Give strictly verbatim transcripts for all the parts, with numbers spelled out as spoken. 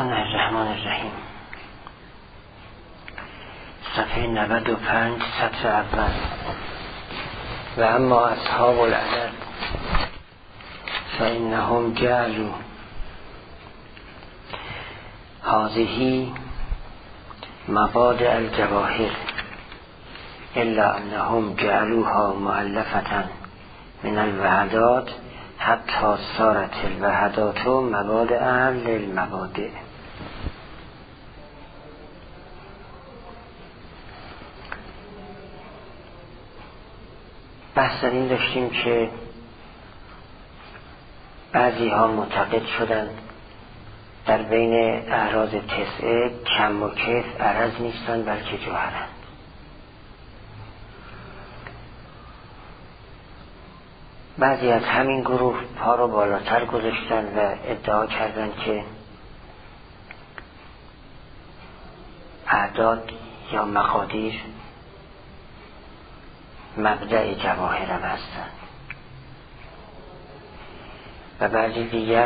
بسم الله الرحمن الرحیم. صفحه نود و پنج سطر اول. و اما اصحاب العدد فإنهم جعلوا هذه مبادئ الجواهر الا انهم جعلوها مؤلفة من الوحدات حتی صارت الوحدات مبادئ للمبادئ. بحث در این داشتیم که بعضی ها معتقد شدند در بین اعراض تسعه کم و کیف عرض نیستند بلکه جوهرند. بعضی از همین گروه پا رو بالاتر گذاشتن و ادعا کردند که اعداد یا مقادیر مبدأ جواهر هم هستند و بعضی دیگر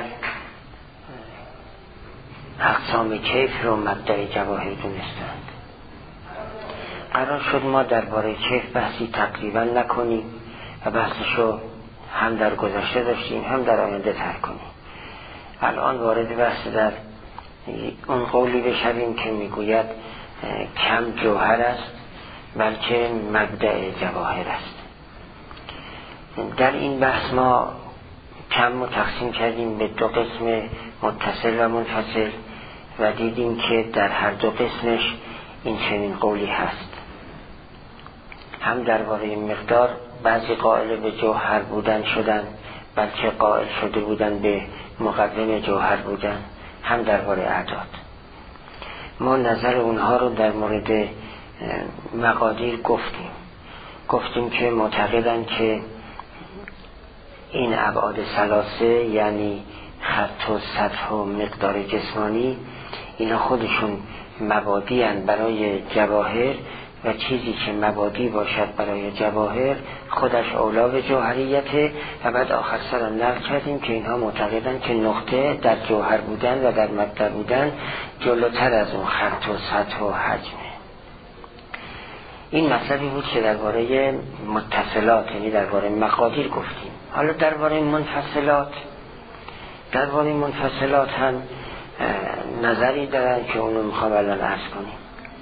اقسام کیف رو مبدأ جواهر دونستند. قرار شد ما درباره کیف بحثی تقریبا نکنیم و بحثشو هم در گذشته داشتیم هم در آینده تر کنیم. الان وارد بحث در اون قولی بشویم که میگوید کم جوهر است بلکه مبدأ جواهر است. در این بحث ما کم رو تقسیم کردیم به دو قسم متصل و منفصل و دیدیم که در هر دو قسمش این چنین قولی هست. هم درباره مقدار بعضی قائل به جوهر بودن شدن بلکه قائل شده بودن به مقدم جوهر بودن، هم درباره اعداد. ما نظر اونها رو در مورد مقادیر گفتیم گفتیم که معتقدن که این ابعاد ثلاثه یعنی خط و سطح و مقدار جسمانی اینا خودشون مبادی هستند برای جواهر و چیزی که مبادی باشد برای جواهر خودش اولا به جوهریته. و بعد آخر سر نقل کردیم که اینها معتقدن که نقطه در جوهر بودن و در مبدأ بودن جلوتر از اون خط و سطح و حجمه. این مطلبی بود که درباره متصلات یعنی درباره مقادیر گفتیم. حالا درباره منفصلات درباره منفصلات هم نظری دارن که اونو میخوام الان عرض کنیم.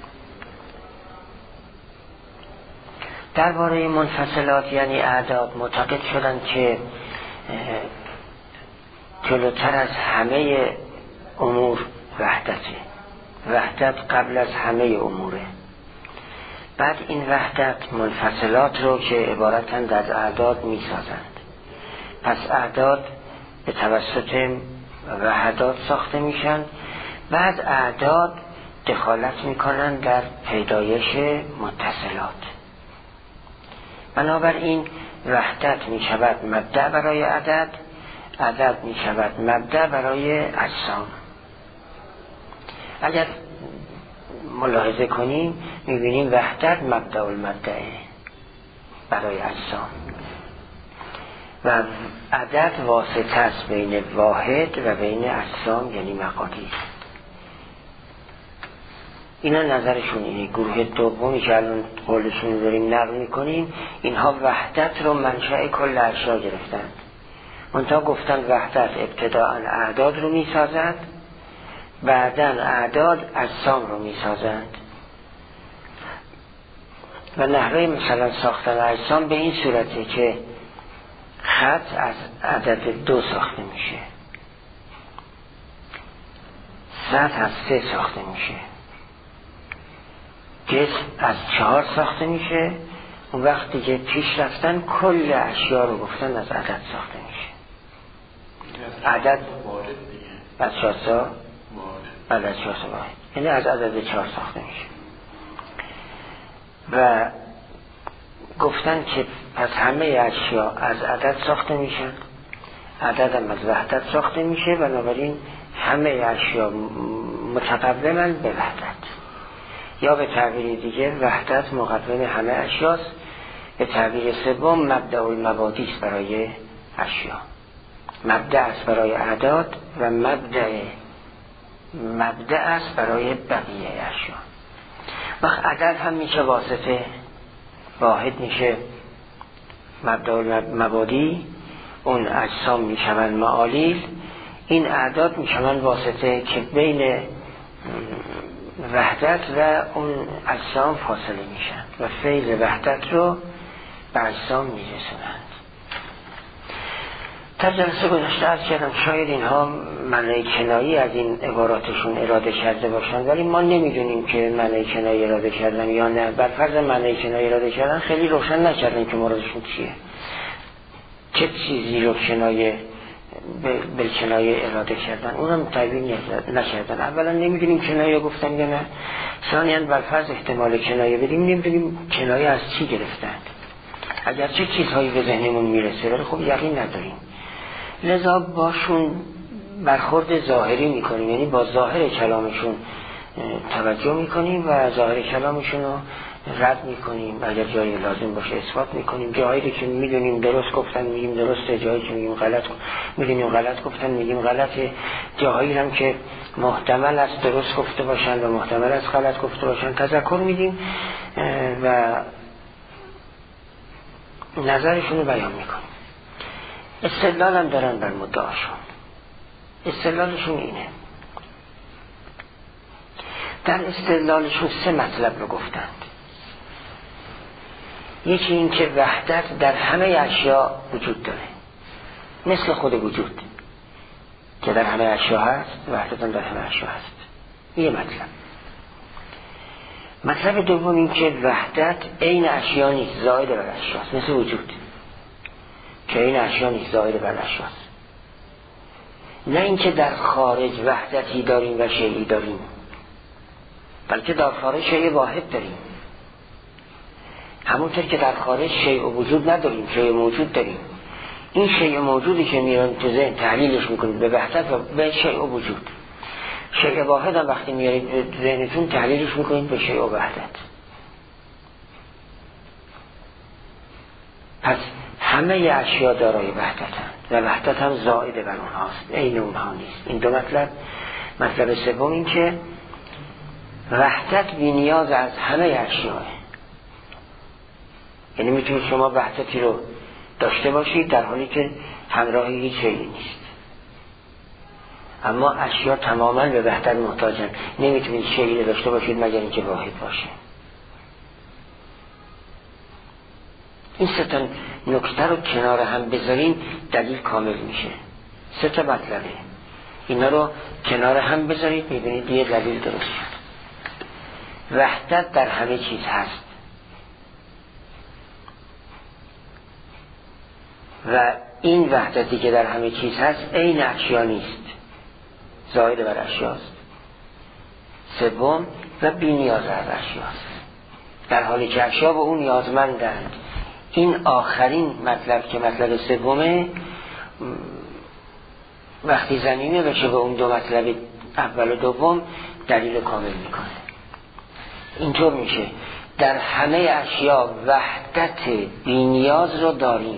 درباره منفصلات یعنی اعداد معتقد شدن که جلوتر از همه امور وحدته، وحدت قبل از همه اموره. بعد این وحدت منفصلات رو که عبارتند از اعداد می سازند. پس اعداد به توسط وحدات ساخته میشن. بعد اعداد دخالت میکنن در پیدایش متصلات. بنابراین وحدت می شود مبدأ برای عدد، عدد می شود مبدأ برای اجسام. اگر ملاحظه کنیم میبینیم وحدت مبدأ المبدأه برای اجسام و عدد واسطه است بین واحد و بین اجسام یعنی مقادیر. اینا نظرشون اینه. گروه دومی که الان قولشون داریم نقل میکنیم اینها وحدت رو منشأ کل اشیا گرفتند. منتها گفتن وحدت ابتداء اعداد رو میسازد، بعداً اعداد اجسام رو میسازند و نحوه مثلا ساختن اجسام به این صورته که خط از عدد دو ساخته میشه، سطح از سه ساخته میشه، جسم از چهار ساخته میشه. اون وقتی که پیش رفتن کل اشیا رو گفتن از عدد ساخته میشه. عدد از چهار سا بعد از چهار سا واحد یعنی از عدد چهار ساخته میشه. و گفتن که پس همه اشیا از عدد ساخته میشن، عدد هم از وحدت ساخته میشه. بنابراین همه اشیا متقومن به وحدت، یا به تعبیر دیگه وحدت مقدم همه اشیاست. به تعبیر سوم مبدأ المبادی است برای اشیا، مبدأ است برای اعداد و مبدأ مبدأ است برای بقیه اشیا. وقت عدد هم میشه واسطه، واحد میشه مبدأ مبادی، اون اجسام میشون معالیل، این اعداد میشون واسطه که بین وحدت و اون اجسام فاصله میشن و فیض وحدت رو به اجسام میرسونند. تا جلسه گذشته عرض کردم شاید اینها معنی کنایی از این عباراتشون اراده کرده باشن، ولی ما نمیدونیم که معنی کنایی اراده کردن یا نه. بر فرض معنی کنایی اراده کردن خیلی روشن نکردن که مرادشون چیه، چه چیزی رو کنایه به کنایه اراده کردن، اونم تعیین نکردن. اولا نمیدونیم کنایه گفتن یا نه، ثانیاً بر فرض احتمال کنایه بدیم نمیدونیم کنایه از چی گرفتند، اگر چه چیزهایی به ذهنمون میرسه ولی خب یقین نداریم، لذا باشون برخورد ظاهری میکنیم، یعنی با ظاهر کلامشون توجه میکنیم و ظاهر کلامشون رو رد میکنیم، اگر جایی لازم باشه اثبات میکنیم، جایی که میدونیم درست گفتن میگیم درسته، جایی که میگیم غلط میدونیم غلط گفتن میگیم غلطه، جایی هم که محتمل است درست گفته باشن و محتمل است غلط گفته باشن تذکر میدیم و نظرشون رو بیان میکنیم. استدلال هم دارن بر مدعاشون. استدلالشون اینه، در استدلالشون سه مطلب رو گفتند. یکی این که وحدت در همه اشیا وجود داره، مثل خود وجود که در همه اشیا هست، وحدت هم در همه اشیا هست. یه مطلب. مطلب دوم این که وحدت عین اشیا نیست، زائد بر اشیاست، مثل وجود که عین اشیا نیست، زائد بر اشیاست. نه اینکه در خارج وحدتی داریم و شیئی داریم، بلکه در خارج شیء واحد داریم، همونطور که در خارج شیء وجود نداریم، شیء موجود داریم. این شیء موجودی که میاریم تو ذهن تحلیلش میکنید به وحدت و به شیء وجود، شیء واحد هم وقتی میارید تو ذهنتون تحلیلش میکنید به شیء وحدت. پس همه اشیا دارای وحدتند و وحدت هم زائد بر اونهاست، عین اونها نیست. این دو مطلب. مطلب سوم این که وحدت بی نیاز از همه اشیاء، یعنی میتونید شما وحدتی رو داشته باشید در حالی که همراهی هیچ شیئی نیست، اما اشیا تماما به وحدت محتاجن، نمیتونید شیئی رو داشته باشید مگر اینکه واحد باشه. این سه تا نکته رو کنار هم بذارین دلیل کامل میشه. سه تا مطلبه، اینا رو کنار هم بذارید میبینید یه دلیل درست شد. وحدت در همه چیز هست و این وحدتی که در همه چیز هست عین اشیا نیست، زائد بر اشیاست. سوم و بی نیاز از اشیاست، در حالی که اشیا به اون نیازمندند. این آخرین مطلب که مطلب سومه وقتی زمینه بشه به اون دو مطلب اول و دوم دلیل کامل میکنه. اینطور میشه در همه اشیا وحدت بی نیاز رو داریم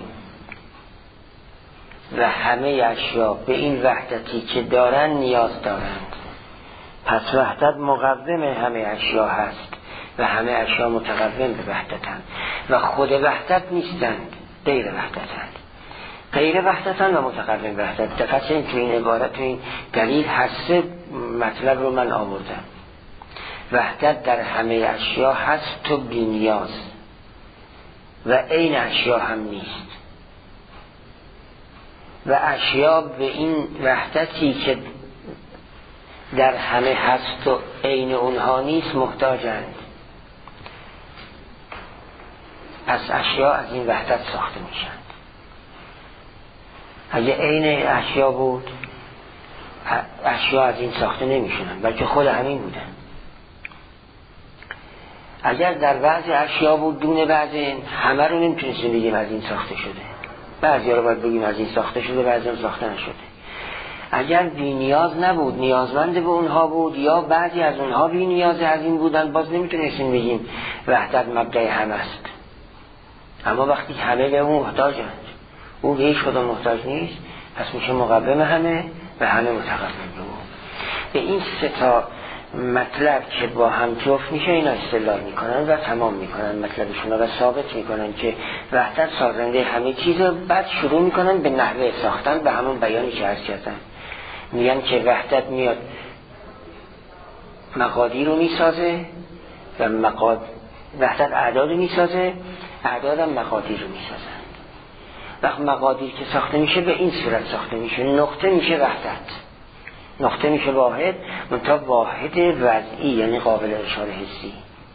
و همه اشیا به این وحدتی که دارن نیاز دارند. پس وحدت مقوم همه اشیا هست و همه اشیا متقوم به وحدتند و خود وحدت نیستند، غیر وحدتند. غیر وحدتند و متقوم به وحدت. دقیقا این تو این عبارت تو این دلیل هست مطلب رو من آوردم. وحدت در همه اشیا هست تو بی نیاز و عین اشیا هم نیست و اشیا به این وحدتی که در همه هست و عین اونها نیست محتاجند. پس اشیا از این وحدت ساخته میشن. اگه عین اشیا بود اشیا از این ساخته نمیشونن، بلکه خود همین بودن. اگر در بعضی اشیا بود دونه بعضی، همه رو نمیتونستیم بگیم از این ساخته شده، بعضی ها رو باید بگیم از این ساخته شده، بعضی ها ساخته نشده. اگر بی نیاز نبود، نیازمند به اونها بود، یا بعضی از اونها بی نیاز از این بودن، باز نمیتونستیم بگیم وحدت مبدأ همه است. اما وقتی همه به اون محتاجند، او به هیچ کدام محتاج نیست، پس میشه مقوم همه و همه متقوم به اون. به این سه تا مطلب که با هم جفت میشه اینا استدلال میکنن و تمام میکنن مطلبشون و ثابت میکنن که وحدت سازنده همه چیز، بعد شروع میکنن به نحوه ساختن به همون بیانی که عرض کردن. میگن که وحدت میاد مقادیر رو میسازه و مقاد... وحدت اعداد رو میسازه، اعداد هم مقادیر رو میسازن. وقت مقادیر که ساخته میشه به این صورت ساخته میشه، نقطه میشه وحدت، نقطه میشه واحد، منتها واحد وضعی یعنی قابل اشاره حسی.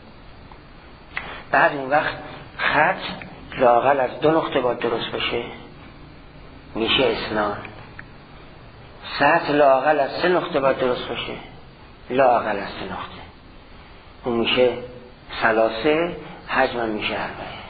بعد اون وقت خط لااقل از دو نقطه باید درست بشه میشه اثنان، سطح لااقل از سه نقطه باید درست بشه لااقل از سه نقطه، اون میشه ثلاثه، حجم میشه اربعه.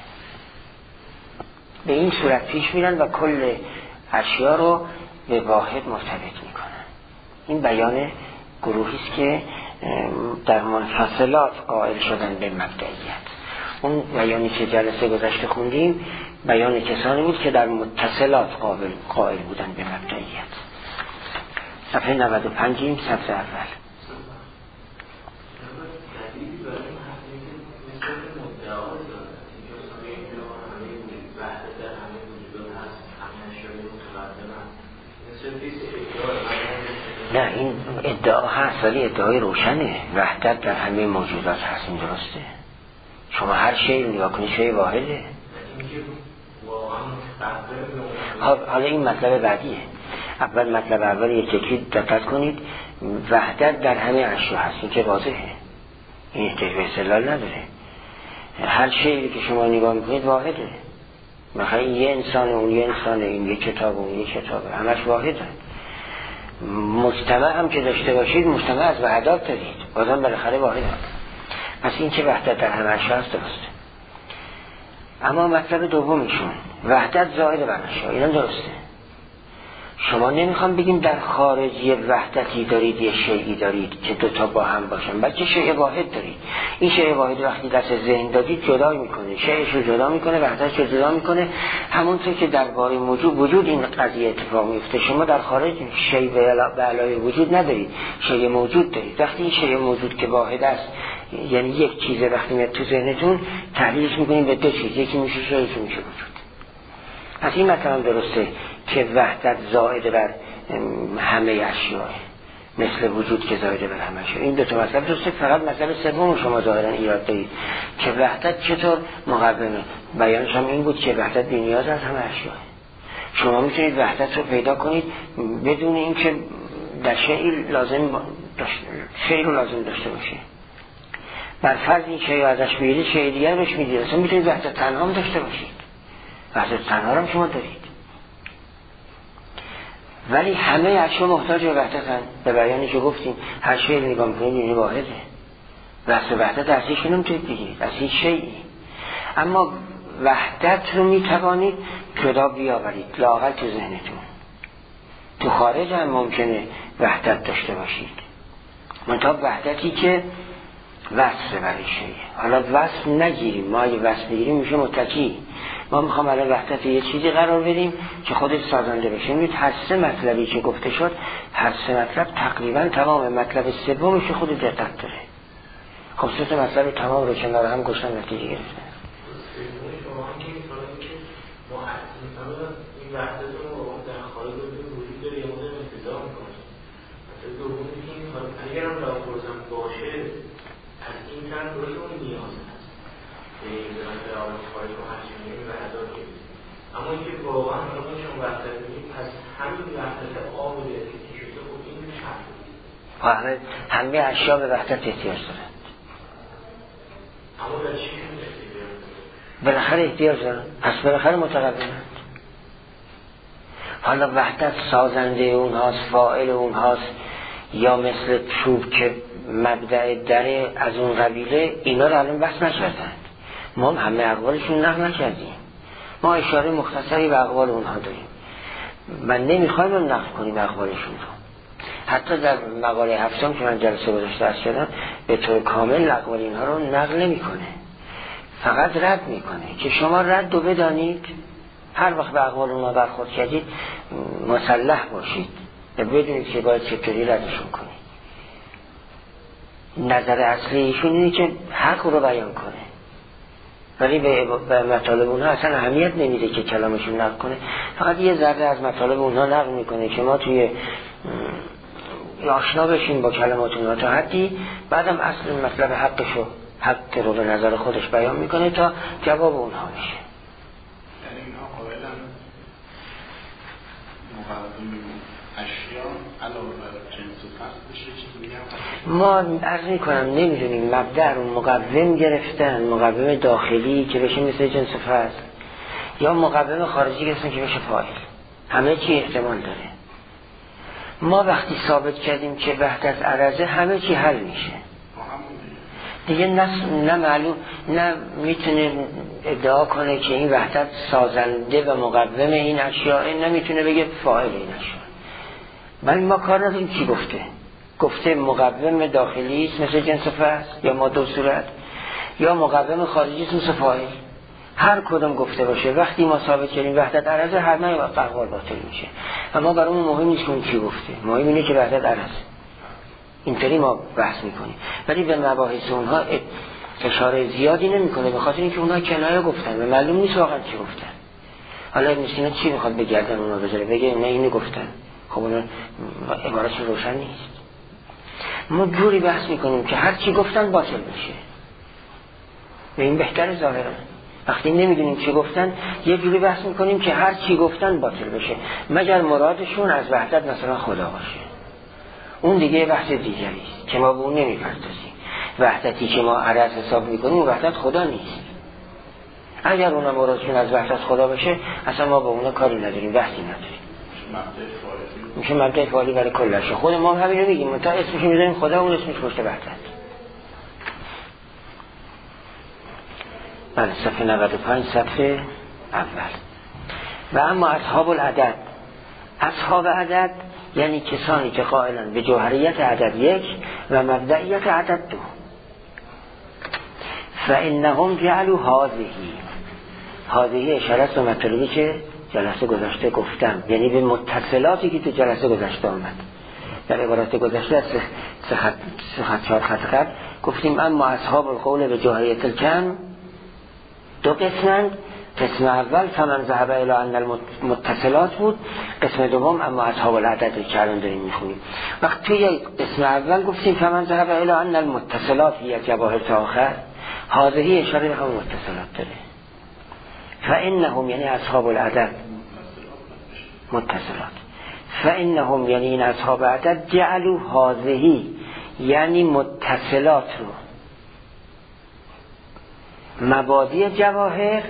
به این صورت پیش میرن و کل اشیا رو به واحد مرتبط میکنن. این بیان گروهی است که در منفصلات قائل شدن به مبدئیت. اون بیانی که جلسه گذشته خوندیم بیان کسانی بود که در متصلات قابل قائل بودن به مبدئیت. صفحه نود و پنج صفحه اول. نه این ادعا هست ولی ادعای روشنه، وحدت در همه موجودات هست. این درسته. شما هر شیء رو نگاه کنید شیء واحده. حالا این مطلب بعدیه. اول مطلب اول یک یکی دقت کنید. وحدت در همه اشیا هست، این که واضحه، این احتیاج به استدلال نداره. هر شیء که شما نگاه میکنید واحده. مثلا یه انسان اون یه انسانه، این یه کتاب اون یه کتابه، همش واحده. مجتمع هم که داشته باشید مجتمع از وحدات دارید، بازم بالاخره واحد هم. پس این که وحدت در همه اشیا هست درسته. اما مطلب دومیشون وحدت زائد بر اشیا، اینا درسته. شما نمیخوام بگیم در خارجی وحدتی دارید یه شیئی دارید که دوتا با هم باشن، بلکه شیء واحد دارید. این شیء واحد وقتی دست ذهن دادید جدا میکنه، شیءش رو جدا میکنه، وحدتش رو جدا میکنه. همونطور که درباره وجود وجود این قضیه اتفاق میفته، شما در خارج شیء به علاوه وجود ندارید، شیء موجود دارید. وقتی این شیء موجود که واحد است، یعنی یک چیزه، وقتی میاد تو ذهنتون تحلیلش میکنید به دو چیز، یکی میشه شیء، یکی میشه وجود. پس این مثلا درسته که وحدت زائد بر همه اشیاء، مثل وجود که زائد بر همه اشیاء. این دو تا مسئله درسته. فقط مسئله سوم شما ظاهرا ایراد دارید که وحدت چطور مقومه. بیانش هم این بود که وحدت بی‌نیاز از همه اشیاء. شما میتونید وحدت رو پیدا کنید بدون اینکه در شیء لازم شیء رو لازم داشته باشه. بر فرض این شیء ازش بگیرید شیء دیگر بهش میدید، اصلا میتونید وحدت تنها هم داشته باشید، وحدت تنها هم شما دارید. ولی همه اشیا محتاج به وحدتن. به بیانی که گفتیم هر شیء نگاه میکنید یعنی واحده. وحدت وحدت از هیچ نمیتونید بگیرید، از هیچ شیئی. اما وحدت رو میتوانید جدا بیاورید لااقل تو ذهنتون. تو خارج هم ممکنه وحدت داشته باشید، منتها وحدتی که وصل برای شیء. حالا وصل نگیریم، ما اگه وصل بگیریم میشه متکی. ما میخوام الان وحدت یه چیزی قرار بدیم که خودش سازنده بشه. میبینید هر سه مطلبی که گفته شد، هر سه مطلب تقریبا تمام. مطلب سومش خود دقت داره. خب سه تا مطلب تمام رو کنار هم گذاشتن نتیجه گرفتن. این وحدت رو در خارج وجود داره یا مورد انتظار میکنه. مثلا دومی که این اگر هم لازم باشه از این طرف روی اون نیاز هست به این به آن خارج و هرچی و عداده. اما اینکه واقعا همون شما وحدت میگیم پس همین وحدت قابل افکتی شده خب این شرط همه همه اشیا به وحدت احتیاج دارند. اما در چی شون احتیاج دارند؟ بالاخره احتیاج دارند، پس بالاخره متقبلند. حالا وحدت سازنده اونهاست، فاعل اونهاست، یا مثل چوب که مبدأ دره از اون قبیله، اینا رو الان بحث نکردند. ما همه اقوالشون نقل نکردیم، ما اشاره مختصری به اقوال اونها داریم. من نمیخوایم رو نقل کنیم اقوالشون رو. حتی در مقاله هفتم که من جلسه گذاشته عرض کردم به طور کامل اقوال اینها رو نقل نمیکنه، فقط رد میکنه که شما رد رو بدانید. هر وقت به اقوال اونها برخورد کردید مسلح باشید و بدونید که باید چطوری ردشون کنید. نظر اصلی ایشون اینه که حق رو بیان کنه، ولی به مطالب اونها اصلا اهمیت نمیده که کلامشون نقل کنه، فقط یه ذره از مطالب اونها نقل میکنه که ما توی آشنا بشیم با کلمات اونها تا حدی، بعدم اصل مطلب حقشو حق رو به نظر خودش بیان میکنه تا جواب اونها میشه. یعنی اینها قائلا مقدم اشیا علاوه بر جنس و فصل بشه چیزی میگم. ما عرض میکنم نمیدونیم مبدأ رو مقوم گرفتن، مقوم داخلی که بشه مثل جنس و فصل، یا مقوم خارجی گرفتن که بشه فاعل. همه چی احتمال داره. ما وقتی ثابت کردیم که وحدت عرضه همه چی حل میشه دیگه، نه نه معلوم نه میتونه ادعا کنه که این وحدت سازنده و مقوم این اشیاء، نمیتونه بگه فاعل این اشیاء. ولی ما کار نداریم چی گفته. گفته مقوم داخلی است مثل جنس و فصل یا ماده و صورت، یا مقوم خارجی است مثل فاعل. هر کدوم گفته باشه وقتی ما ثابت کردیم وحدت عرضه، هر نه اقوال باطل میشه. و ما برامون مهم نیست که اون چی گفته، مهم اینه که وحدت عرضه. اینطوری ما بحث میکنیم، ولی به مباحث اونها اشاره زیادی نمیکنه، به خاطر اینکه اونها کنایه گفتن و معلوم نیست واقعا چی گفتن. حالا ابن سینا چی میخواد بگردن اونها بذاره، بگه نه اینو گفتن، خب اون عبارتش روشن نیست. ما جوری بحث میکنیم که هر چی گفتن باطل میشه، و این بهتره ظاهرا. وقتی نمیدونیم چی گفتن یه جوری بحث میکنیم که هر چی گفتن باطل بشه، مگر مرادشون از وحدت مثلا خدا باشه. اون دیگه بحث دیگری است که ما به اون نمیپردازیم. وحدتی که ما عرض حساب میکنیم وحدت خدا نیست. اگر اونا مرادشون از وحدت خدا باشه اصلا ما به اونا کاری نداریم، بحثی نداریم. میشه مبدأ فعالی برای کلش. خود ما هم همین رو میگیم، تا اسمش میذاریم خدا، اون اسمش پشت وحدت. بله، صفحه نود و پنج صفحه اول. و اما اصحاب العدد، اصحاب عدد یعنی کسانی که قائلن به جوهریت عدد یک و مبدئیت عدد دو. فانهم جعلوا هذه، هذه اشاره است به مطلبی که جلسه گذشته گفتم، یعنی به متصلاتی که تو جلسه گذشته آمد. در عبارت گذشته از سه خط سه خط چهار خط قبل گفتیم اما اصحاب القول به جوهریت الکم دو قسمند. قسم اول فمن ذهب الی ان المتصلات بود، قسم دوم اما اصحاب العدد که الان داریم میخونیم. وقت توی قسم اول گفتیم فمن ذهب الی ان المتصلات هی جواهر تا آخر، هذه اشاره به همون متصلات داره. فانهم یعنی اصحاب العدد متصلات، فانهم یعنی این اصحاب عدد جعلوا هذه یعنی متصلات رو مبادی جواهر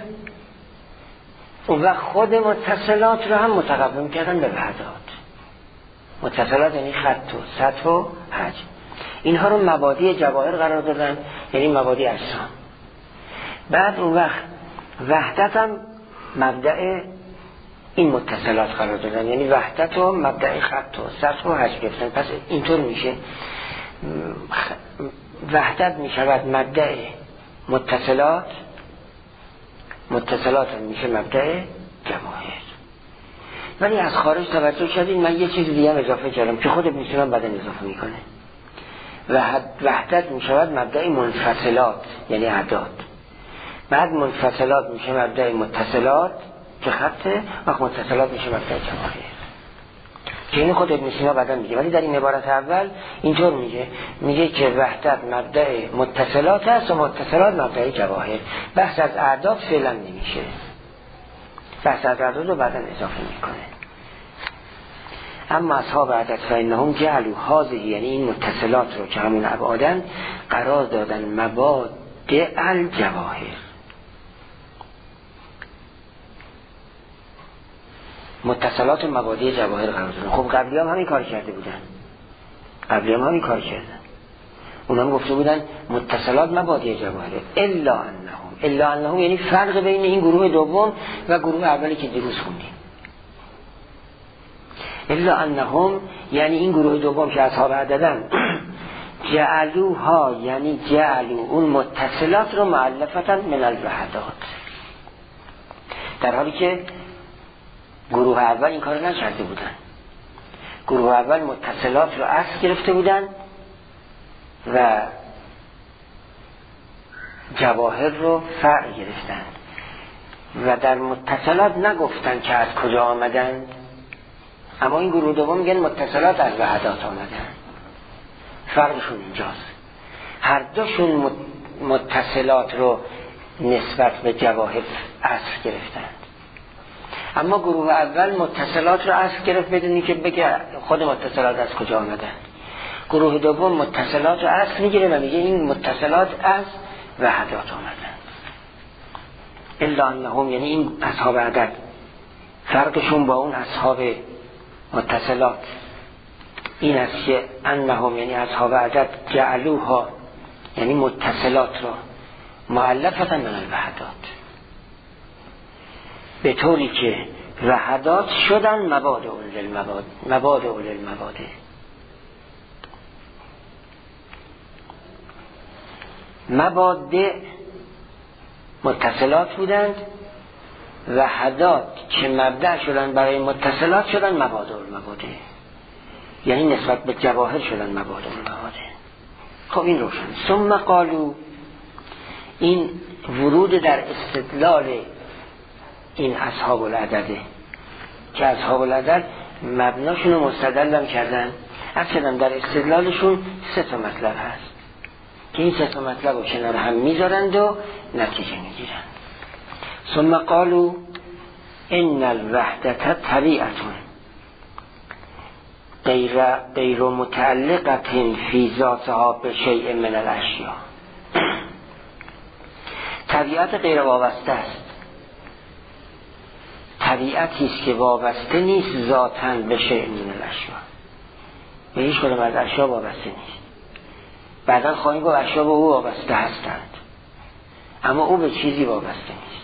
و خود متصلات رو هم متقوم کردن به وحدات. متصلات یعنی خط و سطح و حجم، اینها رو مبادی جواهر قرار دادن، یعنی مبادی اجسام. بعد اون وقت وحدت هم مبدأ این متصلات قرار دادن، یعنی وحدت و مبدأ خط و سطح و حجم گرفتن. پس اینطور میشه وحدت میشود مبدأ متصلات، متصلات هم میشه مبدأ جواهر. ولی از خارج توجه کردید من یه چیز دیگه هم اضافه کردم که خود ابن سینا بعداً اضافه میکنه. وحدت میشود مبدأ منفصلات یعنی اعداد، بعد منفصلات میشه مبدأ متصلات که خطه، و متصلات میشه مبدأ جواهر که اینو خود ابن سینا بعداً میگه. ولی در این عبارت اول اینطور میگه، میگه که وحدت مبدأ متصلات است و متصلات مبدأ جواهر. بحث از اعداد فعلا نمیشه، بحث از اعداد رو بعداً اضافه میکنه. اما اصحاب عدد فانهم جعلوا هذه یعنی این متصلات رو که همون ابعادن قرار دادن مبادئ الجواهر. متصلات و مبادئ جواهر قرار دادن. خب قبلی هم همین کار کرده بودن، قبلی هم همین کار کردن. اونا هم گفته بودن متصلات مبادئ جواهر. الا انهم، الا انهم یعنی فرق بین این گروه دوم و گروه اولی که دیروز خوندیم. الا انهم یعنی این گروه دوم که اصحاب عددن جعلوها یعنی جعلو اون متصلات رو مؤلفتا من الوحدات، در حالی که گروه اول این کار نکرده بودن. گروه اول متصلات رو اصل گرفته بودن و جواهر رو فرع گرفتند و در متصلات نگفتن که از کجا آمدند، اما این گروه دوم میگن متصلات از وحدات آمدند. فرقشون اینجاست، هر دوشون متصلات رو نسبت به جواهر اصل گرفتند، اما گروه اول متصلات رو اصل گرفت بدونی که بگه خود متصلات از کجا آمدند. گروه دوم متصلات رو اصل میگیره و میگه این متصلات از وحدات آمدند. الا انهم، یعنی این اصحاب عدد فرقشون با اون اصحاب متصلات این است که انهم، یعنی اصحاب عدد جعلوها، یعنی متصلات را مؤلفة من الوحدات، به طوری که وحدات شدن مباد اول المباد، مباد اول المباد. مباد متصلات بودند، وحدات که مبدأ شدن برای متصلات شدن مباد اول المباد، یعنی نسبت به جواهر شدن مباد اول المباد. خب این روشن. ثم قالو، این ورود در استدلال این اصحاب العدده که اصحاب العدد مبناشون رو مستدلم کردن، اصلا در استدلالشون سه تا مطلب هست که این سه تا مطلب رو کنار هم میذارند و نتیجه میگیرند. ثم قالو ان الوحدة طبیعتون غیر غیر متعلقة فی ذاتها به شیء من الاشیاء. طبیعت غیر وابسته است، طبیعتی است که وابسته نیست ذاتاً به شیء من الاشیاء، به هیچ کدام از اشیاء وابسته نیست. بعدا خواهیم گفت اشیاء به او وابسته هستند، اما او به چیزی وابسته نیست.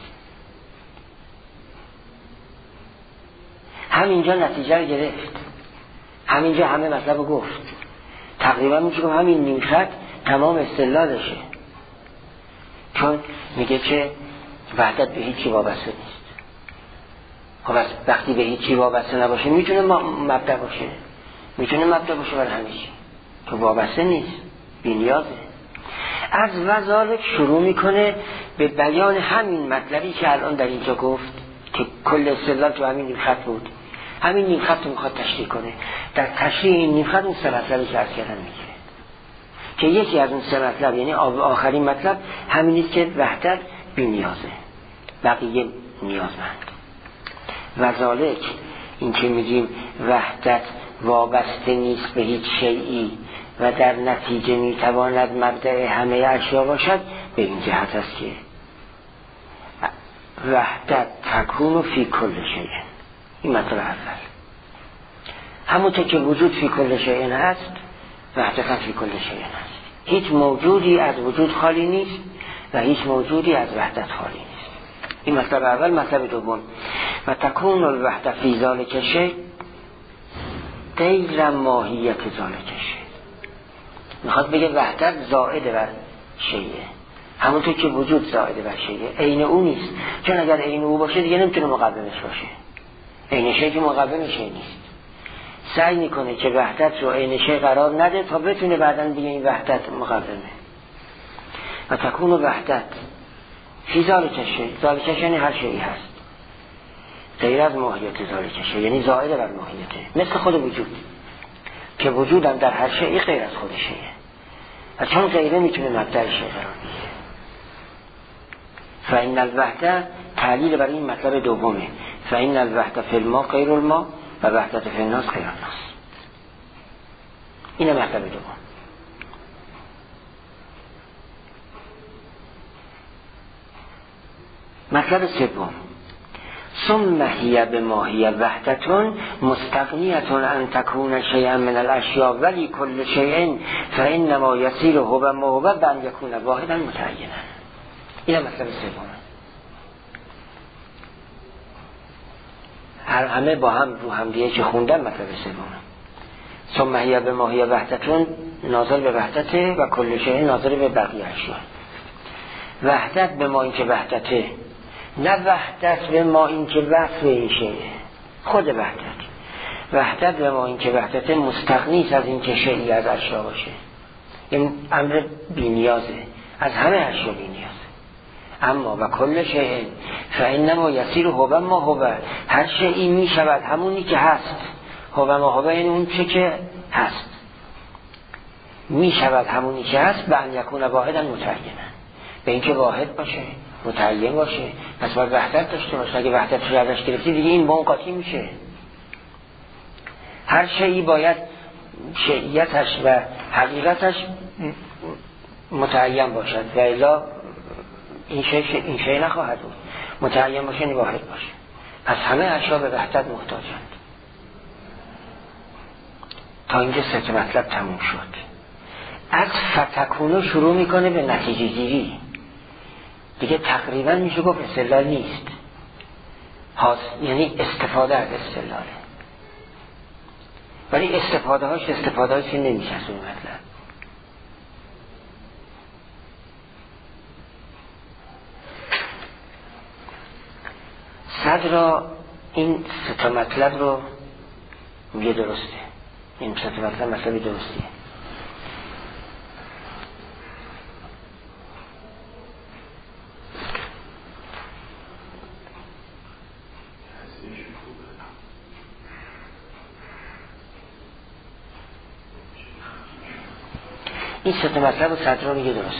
همینجا نتیجه رو گرفت، همینجا همه مطلب رو گفت. تقریبا میشه که همین نیم خط تمام استدلالشه، چون میگه که وحدت به هیچی وابسته نیست. خب از وقتی به هیچی وابسته نباشه میتونه مبدأ باشه، میتونه مبدأ باشه برای همه چی، که وابسته نیست، بی‌نیازه. از وذالک شروع میکنه به بیان همین مطلبی که الان در اینجا گفت که کل استدلال تو همین نیم خط بود. همین نیم خط رو میخواد تشریح کنه. در تشریح این نیم خط اون سه مطلبی که عرض کردن میگیره که یکی از اون سه مطلب، یعنی آخرین مطلب همین است که وحدت بی‌نیازه، بقیه نیازمند. وذالک، این که میگیم وحدت وابسته نیست به هیچ شیئی و در نتیجه میتواند مبدأ همه اشیا باشد، به این جهت است که وحدت تکون فی کل شیء. این مطلب اول، همونطور که وجود فی کل شیء هست، وحدت هم فی کل شیء هست. هیچ موجودی از وجود خالی نیست و هیچ موجودی از وحدت خالی نیست. این مطلب اول. مطلب دوم، و تکون الوحدت فی ذالک شیء غیر ماهیت ذالک شیء. میخواد بگه وحدت زائد بر شیء، همونطور که وجود زائد بر شیء، عین او نیست. چون اگر عین او باشه دیگه نمیتونه مقومش باشه. عین شیء که مقوم شیء نیست. سعی میکنه که وحدت رو عین شیء قرار نده تا بتونه بعداً بگه این وحدت مقومه. و تکون وحدت فی ذالک شیء، ذالک یعنی هر شیئی هست، غیر از ماهیت ذالک شیء، یعنی زائد بر ماهیته، مثل خود وجود که وجودم در هر شیئی غیر از خود شیء، و چون غیره میتونه مبدأ شیء قرار بگیره. فإن الوحدة تعلیل برای این مطلب دومه. فإن الوحدة فی الماء غیر الماء و وحدت فی الناس غیر الناس. اینه مطلب دوم. مطلب سوم، ثم هی بماهی وحدتون مستغنیتون ان تکون شیئا من الاشیاء ولی کل شیء فانما یسیر هو ما هو بان یکون واحدا متعینا. این مطلب سوم. هر همه با هم رو هم دیگه که خوندن مطلب سوم. ثم هی بماهی وحدتون ناظر به وحدته و کل شیء ناظر به بقیه اشیاء. وحدت به ما این که وحدته، نه وحدت به ما این که وصف این شیء، خود وحدت. وحدت به ما این که وحدت مستغنی است از این که شیئی از اشیا باشه. این امر بی‌نیازه، از همه اشیا بی‌نیازه. اما و کل شیء فانما یصیر هو ما هو، هر شیئی می شود همونی که هست. هو ما هو این اون چه که هست می شود همونی که هست، به ان یکون واحدا متعینا، به اینکه واحد باشه، متعین باشه. پس باید وحدت داشته باشه. اگه وحدت رو ازش گرفتی دیگه این با اون قاطی میشه. هر شیئی باید شیعیتش و حقیقتش متعین باشد و الا این شی این شی نخواهد بود. متعین باشه یعنی واحد باشه. پس همه اشیا به وحدت محتاجند. تا اینجا سه مطلب تموم شد. از فتکونو شروع میکنه به نتیجه گیری. دیگه تقریبا میشه گفت استدلال نیست، حاصل یعنی استفاده از استدلاله، ولی استفاده هاش استفاده هاش نمیشه از اون مطلب. صد را این سه تا مطلب رو میگه درسته، این سه تا مطلب مطلبی درستیه. این سه تا مطلب و صدر رو میگه درسته.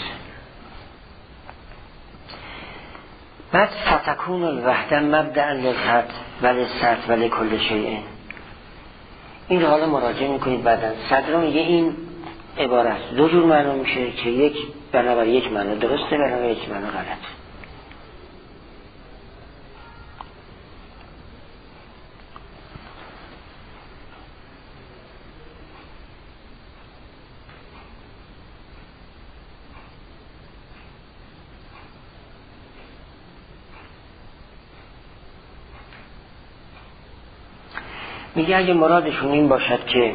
بعد فتکون الوحده مبدأ للحد و للسط و لکل شیء. این رو حالا مراجعه میکنید بعدا. صدر رو میگه این عبارت دو جور معنا میشه که یک بنابر یک معنا درسته، بنابر یک معنا غلط. میگه اگه مرادشون این باشد که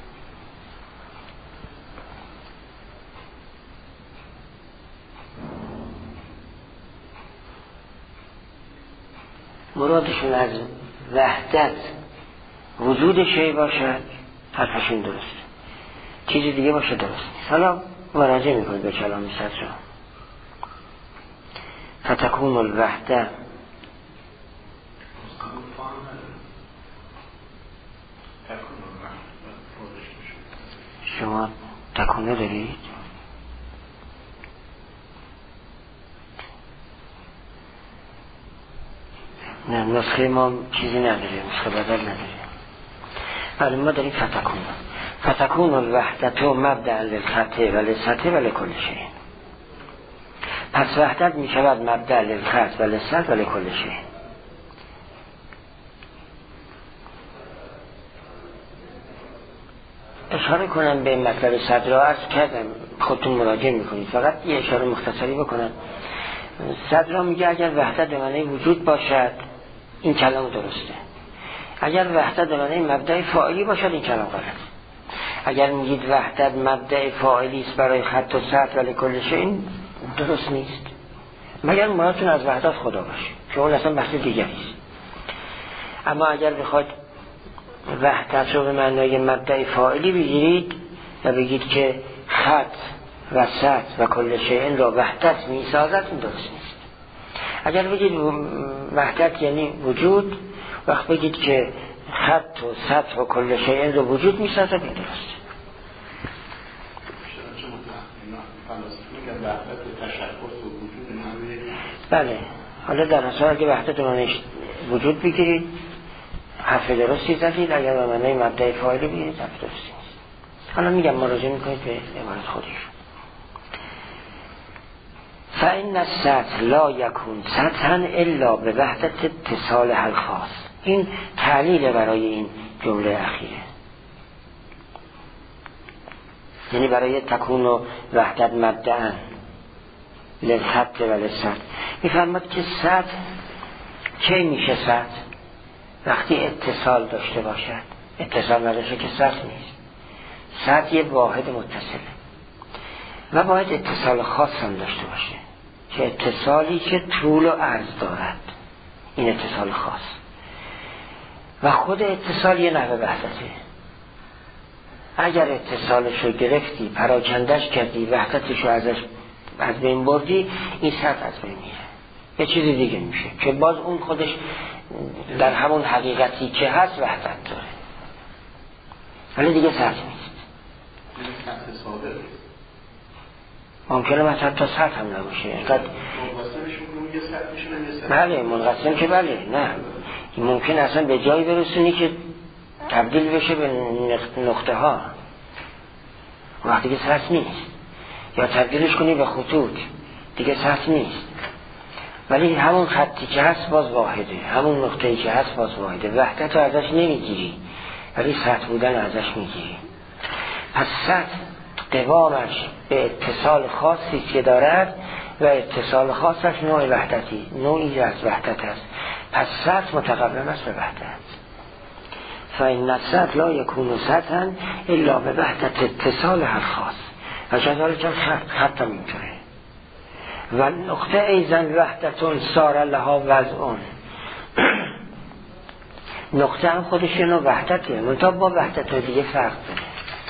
مرادشون از وحدت وجود شی باشد، حرفشون درست. چیزی دیگه باشه درست نیست. حالا مراجعه میکنید به کلام صدر. فتکون الوحده شما تکونه دارید؟ نه، نسخه ما چیزی نداریم، نسخه بدل نداریم. ولی ما داریم فتکون فتکون الوحدت و مبدأ للخط و للسط و لکل شیء. پس وحدت می شود مبدأ للخط و للسط و لکل شیء. اشاره کنم به مطلب صدر را عرض کردم، خودتون مراجعه میکنید. فقط یه اشاره مختصری بکنم. صدر را میگه اگر وحدت به معنی وجود باشد این کلام درسته، اگر وحدت به معنی مبدأ فاعلی باشد این کلام غلط. اگر میگید وحدت مبدأ فاعلی است برای خط و سطر ولی کل شیء، این درست نیست، مگر مرادتون از وحدت خدا باشه که اون اصلا بحث دیگری است. اما اگر بخواید وحدت رو به معنای مبدأ فاعلی بگیرید و بگید که خط و سطر و کل شیء را وحدت می سازد، این درست نیست. اگر بگید وحدت یعنی وجود، وقت بگید که خط و سطر و کل شیء را وجود می سازد، این درست. بله، حالا در اصل اگه وحدت رو وجود بگیرید حرف درستی زدید، اگر به معنی مبدأ فاعلی بگیرید حرف درستی نیست. حالا میگم مراجعه میکنید به عبارت خودش. فإن السطر لا يكون سطرا الا به وحدت اتصال الخاص. این تعلیل برای این جمله اخیره، یعنی برای تکون و وحدت مبدأ للخط و للسطر. میفرماد که سطر کی میشه سطر؟ وقتی اتصال داشته باشد. اتصال نداشته که سطر نیست. سطر یه واحد متصله و باید اتصال خاص هم داشته باشه، که اتصالی که طول و عرض دارد، این اتصال خاص. و خود اتصال یه نحوه وحدته. اگر اتصالش رو گرفتی، پراکندش کردی، وحدتش رو ازش از بین بردی، این سطح از بین میره، یه چیزی دیگه میشه که باز اون خودش در همون حقیقتی که هست وحدت داره، ولی دیگه سطح نیست. سطح ثابت ممکنه مثلا تا سطح هم نباشه، اینقدر منقسمشون یه سطح میشونه یه سطح. بله منقسم که بله، نه ممکن اصلا به جایی برسونی که تبدیل بشه به نقطه ها، وقتی که سطح نیست، یا تبدیلش کنی به خطوط، دیگه سطح نیست. ولی همون خطی که هست باز واحده، همون نقطه‌ای که هست باز واحده، وحدت رو ازش نمیگیری ولی سطح بودن ازش میگیری. پس سطح قوامش به اتصال خاصی که دارد و اتصال خاصش نوع وحدتی، نوعی از وحدت است. پس سطح متقوم است به وحدت. فإن السطح لا يكون سطحا الا به وحدت اتصال هر خاص و كذلك الخط، خط هم اینطوره. و نقطه ایزن وحدتون سار لها وضعون، نقطه هم خودش یه نوع وحدته، منطقه با وحدت دیگه فرق داره.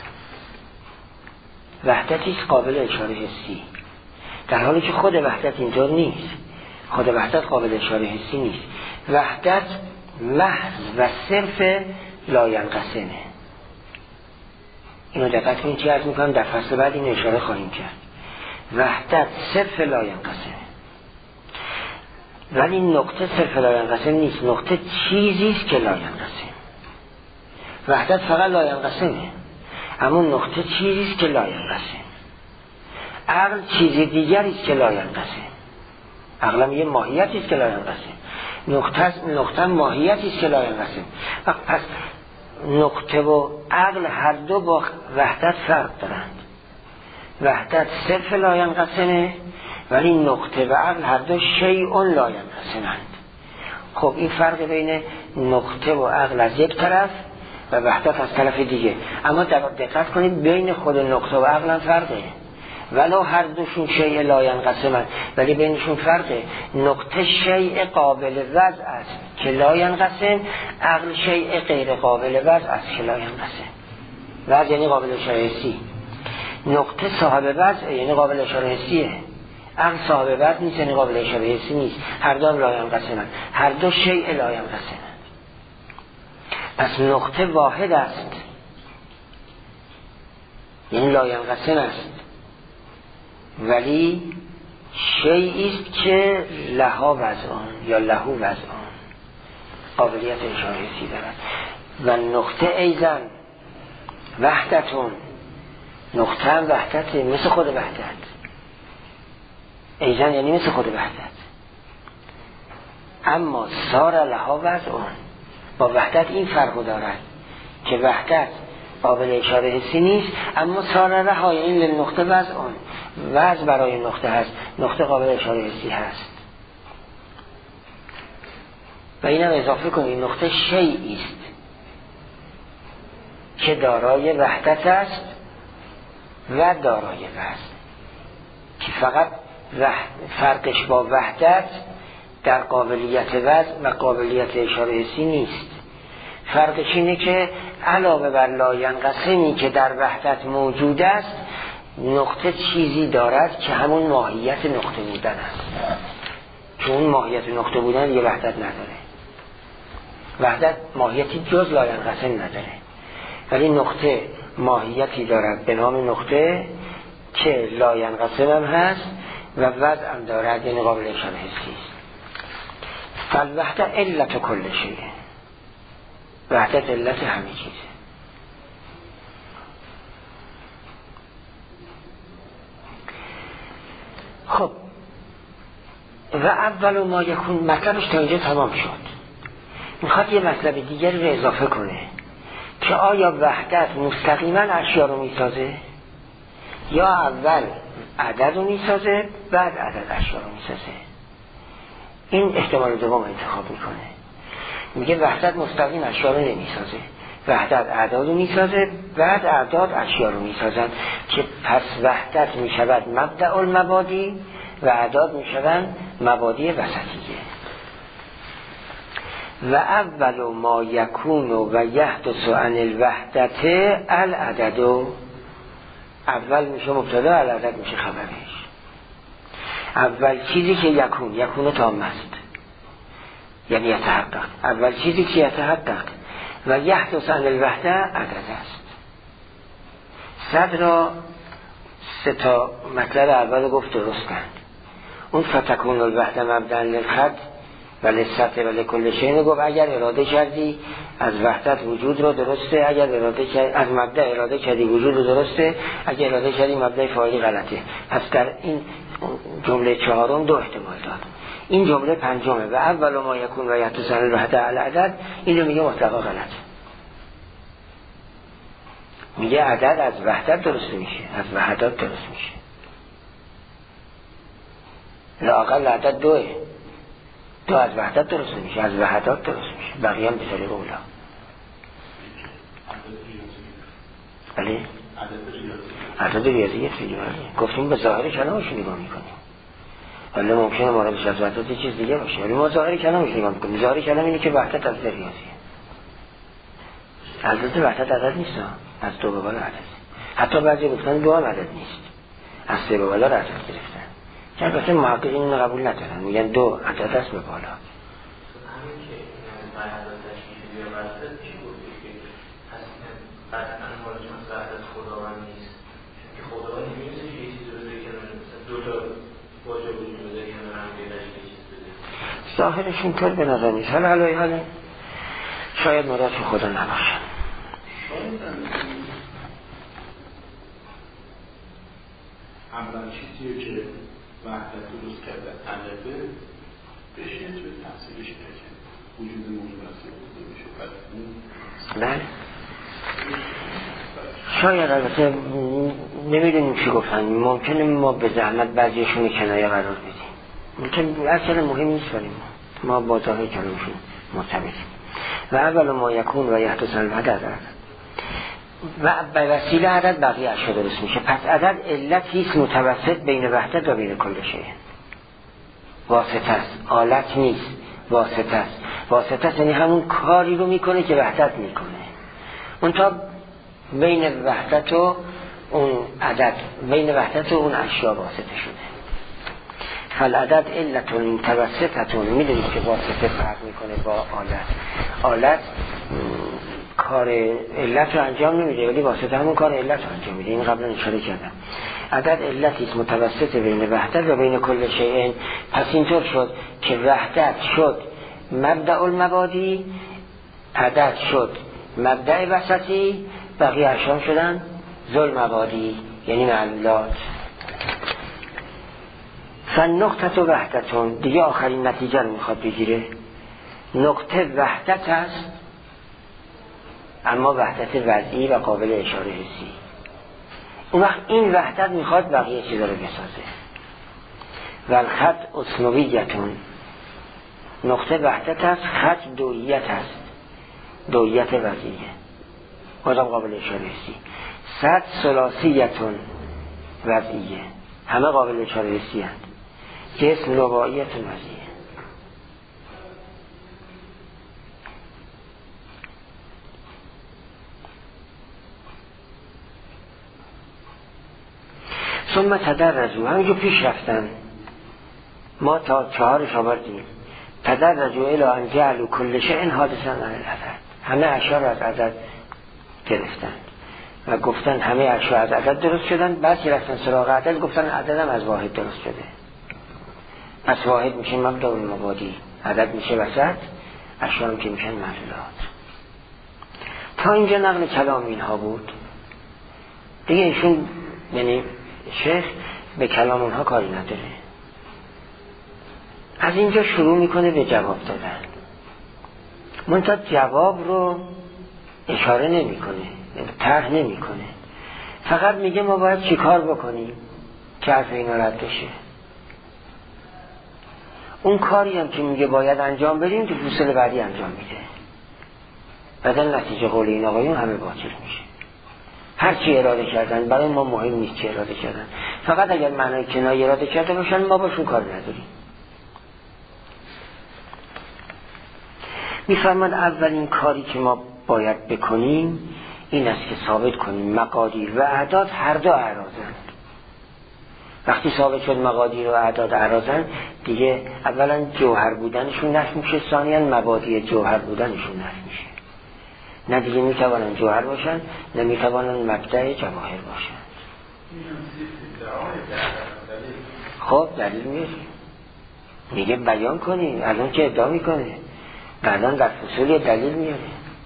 وحدتیش قابل اشاره حسی، در حالی که خود وحدت اینطور نیست. خود وحدت قابل اشاره حسی نیست. وحدت محض و صرف لاینقسمه. اینو دقت کنید چی عرض میکنم، در فصل بعد این اشاره خواهیم کرد. وحدت صرف لاینقسمه، ولی نقطه صرف لاینقسم نیست، نقطه چیزیست که لاینقسم. وحدت فقط لاینقسمه، اما نقطه چیزیست که لاینقسم. عقل چیزی دیگریست که لاینقسم، عقلم یه ماهیتیست که لاینقسم. نقطه نقطه ماهیتیست که لاینقسم. پس نقطه و عقل هر دو با وحدت فرق دارند. وحدت صرف لاینقسمه، ولی نقطه و عقل هر دو شیء لاینقسمند. خب این فرق بین نقطه و عقل از یک طرف و وحدت از طرف دیگه. اما دقت کنید بین خود نقطه و عقل هم فرقه، ولو هر دوشون شیء لاینقسمند، ولی بینشون فرقه. نقطه شیء قابل وضع است که لاینقسم، عقل شیء غیر قابل وضع است که لاینقسم. وضع یعنی قابل اشاره حسی، نقطه صاحب وضع یعنی قابل اشاره حسیه، عقل صاحب وضع نیست یعنی قابل اشاره حسی نیست. هر دو هم لاینقسمند، هر دو شیء لاینقسمند. پس نقطه واحد است یعنی لاینقسم است، ولی شیئی است که لها وضعان یا لهو وضعان، قابلیت اشاره حسی دارد. و نقطه ایزن وحدتون، نقطه هم وحدته مثل خود وحدت. ایزن یعنی مثل خود وحدت، اما سار لها وضعان، با وحدت این فرق دارد که وحدت قابل اشاره حسی نیست، اما سار لها یعنی لنقطه وضعان، وضع برای نقطه هست، نقطه قابل اشاره حسی هست. و اینم اضافه کنید نقطه شیئی است که دارای وحدت است و دارای وزن، که فقط فرقش با وحدت در قابلیت وزن و قابلیت اشاره حسی نیست. فرقش اینه که علاوه بر لاینقسمی که در وحدت موجود است، نقطه چیزی دارد که همون ماهیت نقطه بودن است، چون اون ماهیت نقطه بودن یه وحدت نداره. وحدت ماهیتی جز لاینقسم نداره، ولی نقطه ماهیتی دارد به نام نقطه که لاینقسم هم هست و وضع هم دارد یعنی قابل اشاره حسی است. فالوحدت علت کل شیء، وحدت علت همه چیزه. خب و اول ما یکون مطلبش تا اینجا تمام شد. میخواد یه مطلب دیگر رو اضافه کنه که آیا وحدت مستقیما اشیا رو میسازه یا اول عدد رو میسازه بعد عدد اشیا رو میسازه. این احتمال دوم انتخاب میکنه، میگه وحدت مستقیم اشیا رو نمیسازه، وحدت اعداد رو میسازه بعد اعداد اشیا رو میسازن، که پس وحدت میشود مبدأ المبادی و اعداد میشوند مبادی وسطیه. و اول ما یکون و یحدث عن الوحدت العدد. اول میشه مبتدا، العدد میشه خبرش. اول چیزی که یکون، یکون تام است یعنی یتحقق، اول چیزی که یتحقق و یحدث عن الوحده عدد است. صد را سه تا مطلب اول گفت درستند. اون فتکون الوحده مبدأ للخط و للسطح و لکل شیء گفت اگر اراده کردی از وحدت وجود رو درسته، اگر اراده کردی از مبدأ اراده کردی وجود رو درسته، اگر اراده کردی مبدأ فاعلی غلطه. پس در این جمله چهارم دو احتمال داد. این جمله پنجمه و اول ما یکون و یحدث عن الوحده العدد، این رو میگه مطلقا غلط. میگه عدد از وحدت درست میشه، از وحدات درست میشه. لااقل عدد دوه، دو از وحدت درست میشه، از وحدات درست میشه، بقیه هم به طریق اولا. بله؟ عدد ریاضی خیلی بله. گفتیم به ظاهر کلامش نگاه میکنیم، ولی ممکنه موردش از وحدت چیز دیگه باشه، ولی ما ظاهر کلامش نگاه میکنیم. ظاهر کلام اینه که وحدت از ریاضیه. عدد وحدت عدد نیست، از دو به بالا عدد. حتی بعضی گفتن دو هم عدد نیست، از سه به بالا عدد گرفتن. که البته محققین اینو قبول ندارن، میگن دو عدد است به بالا. همین که وحدت تشکیل یا وحدت چی گفتی که اصلا قطعا مالش مثل وحدت خداوند نیست، که خداوند نمیشه یه چیزی رو بده کنار، مثلا دو تا واژه وجود بده کنار هم بیادش یه چیز بده. ظاهرش اینطور به نظر نیست. حالا علایه حالا شاید مراد خدا نباشه. اولین چیزیه که وحدت درست کرده عدده بهش یه به تفسیرش نکن وجود موجود رسول بوده میشه. بعد اون بله شاید البته نمیدونیم چی گفتن، ممکنه ما به زحمت بعضیشون کنایه قرار بدیم، ممکن اصلا مهم نیست، ولی ما با ظاهر کلامشون مرتبطیم. و اول ما یکون و یحدث عن الوحده و به وسیله عدد بقیه اشیا درست میشه. پس عدد علتی است متوسط بین وحدت و بین کل شیء. واسطه است، آلت نیست، واسطه است. واسطه است یعنی همون کاری رو میکنه که وحدت میکنه. اون تا بین وحدت و اون عدد، بین وحدت و اون اشیا واسطه شده. فالعدد علت متوسطتون. میدونید که واسطه فرق میکنه با آلت. آلت کار علت رو انجام نمیده، ولی واسطه همون کار علت رو انجام میده. این قبلا اشاره کردم. عدد علتی است متوسط بین وحدت و بین کل شیء. پس اینطور شد که وحدت شد مبدأ المبادی، عدد شد مبدأ وسطی، بقیه اشیاء شدن ذل مبادی یعنی معلولات. فالنقطه وحدتون دیگه آخرین نتیجه رو میخواد بگیره. نقطه وحدت است، اما وحدت وضعی و قابل اشاره حسی. اون وقت این وحدت میخواد بقیه چیزا رو بسازه. والخط اصنویتون. نقطه وحدت است، خط دوییت است، دوییت وضعیه، بازم قابل اشاره حسی. صد ثلاثیتون وضعیه، همه قابل اشاره حسی هست. جسم رباعیتون وضعیه. ثم تدرجوا، همینجور پیش رفتن. ما تا چهارش آوردیم. تدرجوا الی ان جعلوا کل شیء حادثا عن العدد. همه اشیا را از عدد گرفتن و گفتن همه اشیا از عدد درست شدن. بعد که رفتن سراغ عدد گفتن عدد هم از واحد درست شده. پس واحد میشه مبدأ المبادی، عدد میشه وسط، اشیا هم که میشن معلولات. تا اینجا نقل کلام اینها بود. دیگه ایشون یعنی شیخ به کلام اونها کاری نداره. از اینجا شروع میکنه به جواب دادن. منتها جواب رو اشاره نمیکنه، طرح نمیکنه، فقط میگه ما باید چی کار بکنیم که از اینا رد بشه. اون کاری هم که میگه باید انجام بدیم تو فصل بعدی انجام میده. بعدن نتیجه قول این آقایون همه باطل میشه. هر چی اراده کردن برای ما مهم نیست چی اراده کردن، فقط اگر معنای کنایه اراده کرده باشن ما باشون کار نداریم. میفرماد اولین کاری که ما باید بکنیم این است که ثابت کنیم مقادیر و اعداد هر دو اعراضند. وقتی ثابت شد مقادیر و اعداد اعراضند، دیگه اولا جوهر بودنشون نفی میشه، ثانیاً مبادی جوهر بودنشون نفی میشه. نه دیگه میتوانن جوهر باشن، نه میتوانن مبدأ جواهر باشن. خب دلیل میاری، میگه بیان کنی، الان که ادعا میکنه، بعداً در فصول دلیل میاره.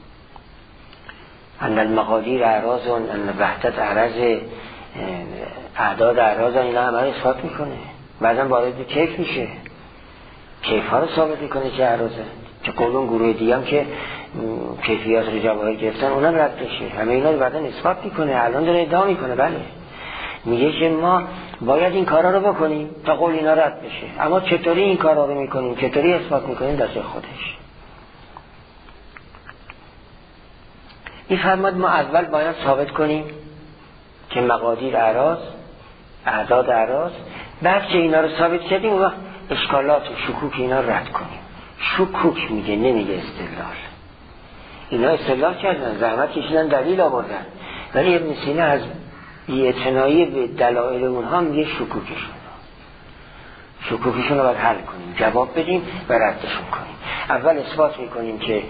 ان المقادیر اعراض، ان وحدت اعراض، اعداد اعراض، اینا همه رو اثبات میکنه. بعداً وارد کیف میشه، کیف ها رو ثابت میکنه که اعراضه، که قولون گروه دیگه هم که کیفیات رو جواهر گرفتن اونم رد بشه. همه اینا رو بعداً اثبات میکنه. الان داره ادعا میکنه بله، میگه که ما باید این کارا رو بکنیم تا قول اینا رد بشه، اما چطوری این کارا رو میکنیم، چطوری اثبات میکنیم، دست خودش. میفرماد ما اول باید ثابت کنیم که مقادیر اعراض، اعداد اعراض، بعد که اینا رو ثابت کردیم اون وقت اشکالات و شکوک اینا رد کنیم. شکوک میگه، نمیگه استدلال. اینا استدلال کردن، زحمت کشیدن، دلیل آوردن، ولی ابن سینا از بی‌اعتنایی به دلایل اونها میگه شکوکشون شکوکشون رو باید حل کنیم، جواب بدیم و ردشون کنیم. اول اثبات میکنیم که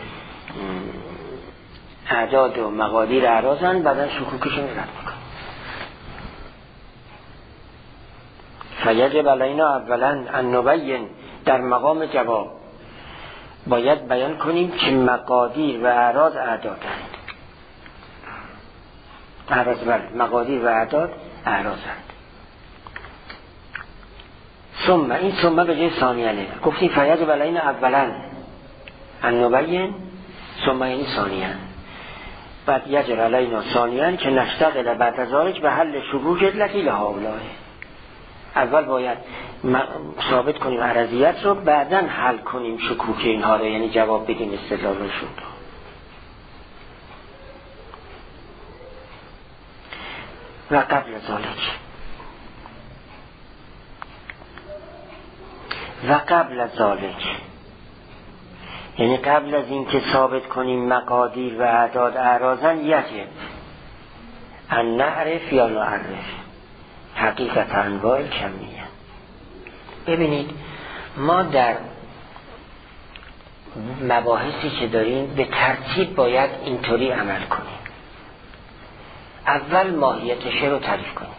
اعداد و مقادیر اعراضن، بعدا شکوکشون رو رد میکنیم. فیجب علینا اولا ان نبین، در مقام جواب باید بیان کنیم که مقادیر و اعراض اعدادند. اعراض بله، مقادیر و اعداد اعراضند. ثم، این ثم به جای ثانیانه، گفتیم فیجب علینا اولا ان نبین، ثم یعنی ثانیان، بعد یجب علینا ثانیان که نشتغل بعد از ذلک به حل شکوک التي لهؤلاء. اول باید ثابت کنیم عرضیت رو، بعداً حل کنیم شکوک اینها رو، یعنی جواب بدیم استدلالشون رو. و قبل ذلک و قبل از ذلک یعنی قبل از این که ثابت کنیم مقادیر و اعداد اعراضن، یجب ان نعرف یا نعرف حقیقت انواع کمیه. ببینید ما در مباحثی که داریم به ترتیب باید اینطوری عمل کنیم. اول ماهیتش رو تعریف کنیم،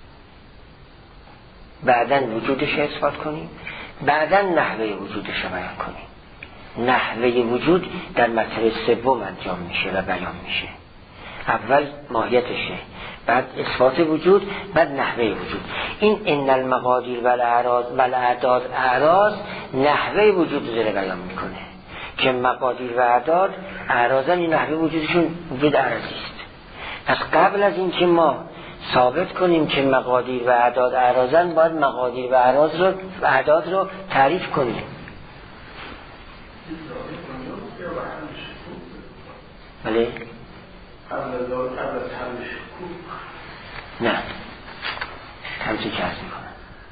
بعداً وجودش رو اثبات کنیم، بعداً نحوه وجودش رو بیان کنیم. نحوه وجود در مرتبه سوم انجام میشه و بیان میشه. اول ماهیتشه، بعد اثبات وجود، بعد نحوه وجود. این ان المقادیر و الاعراض و الاعداد اعراض نحوه وجود رو داره بیان میکنه که مقادیر و اعداد اعراضن، این نحوه وجودشون وجود اعراضی است. پس قبل از این که ما ثابت کنیم که مقادیر و اعداد اعراضن، باید مقادیر و اعراض رو و اعداد رو تعریف کنیم. بله؟ قبل از قبل از حل شکوک نه، همچه که عرض میکنم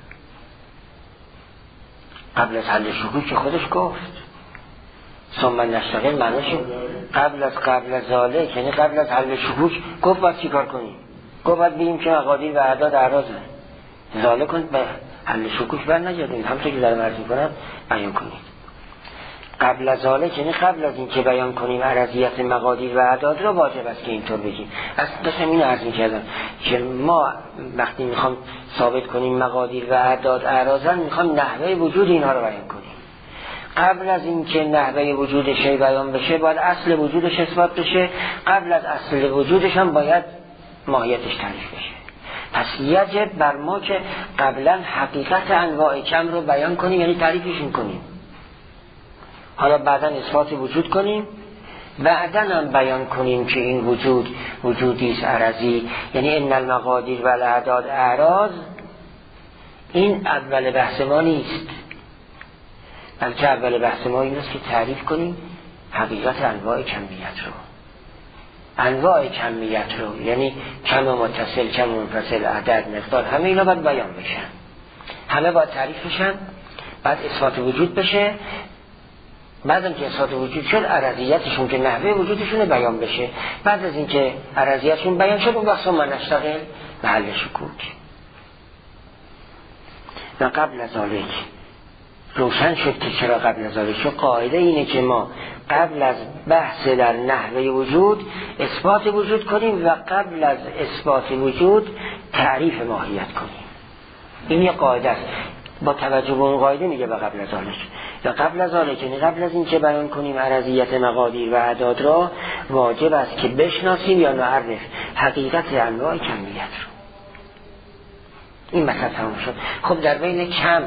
قبل از حل شکوک که خودش گفت ثم نشتغل معنیشون قبل از قبل از ذالک، یعنی قبل از حل شکوک گفت باید چی کار کنیم؟ گفت باید بگیم که مقادیر و اعداد اعراضن. ذالک کن به حل شکوک بر نگردیم، همچه که دارم عرض میکنم بیان کنید. قبل از ذالک یعنی قبل از این که بیان کنیم عرضیت مقادیر و اعداد رو، واجب است که اینطور بگیم. از داشتم این عرض میکردم که ما وقتی میخوام ثابت کنیم مقادیر و اعداد اعراضن، میخوام نحوه وجود اینها رو بیان کنیم. قبل از این که نحوه وجودش بیان بشه، باید اصل وجودش اثبات بشه. قبل از اصل وجودش هم باید ماهیتش تعریف بشه. پس یجب بر ما که قبلا حقیقت انواع کم رو بیان کنیم، یعنی تعریفشون کنیم. حالا بعداً اثبات وجود کنیم، بعداً هم بیان کنیم که این وجود وجودی است عرضی، یعنی ان المقادیر و الاعداد اعراض. این اول بحث ما نیست، بلکه اول بحث ما این است که تعریف کنیم حقیقت انواع کمیت رو. انواع کمیت رو یعنی کم و متصل، کم و منفصل، عدد، مقدار، همه اینا باید بیان بشن، همه باید تعریف بشن، بعد اثبات وجود بشه، بعد از اینکه اثبات وجود شد عرضیتشون که نحوه وجودشون بیان بشه، بعد از اینکه عرضیتشون بیان شد اون وقت ما نشتغل به حل شکوک. و قبل از ذالک روشن شد که چرا قبل از ذالک شد. قاعده اینه که ما قبل از بحث در نحوه وجود اثبات وجود کنیم و قبل از اثبات وجود تعریف ماهیت کنیم. این یه قاعده است. با توجه به اون قاعده میگه و قبل از ذالک. و قبل از ذالک یعنی قبل از این که بیان کنیم عرضیت مقادیر و اعداد را، واجب است که بشناسیم یا نعرف حقیقت انواع کمیت رو. این مثلا تمام شد. خب در بین کم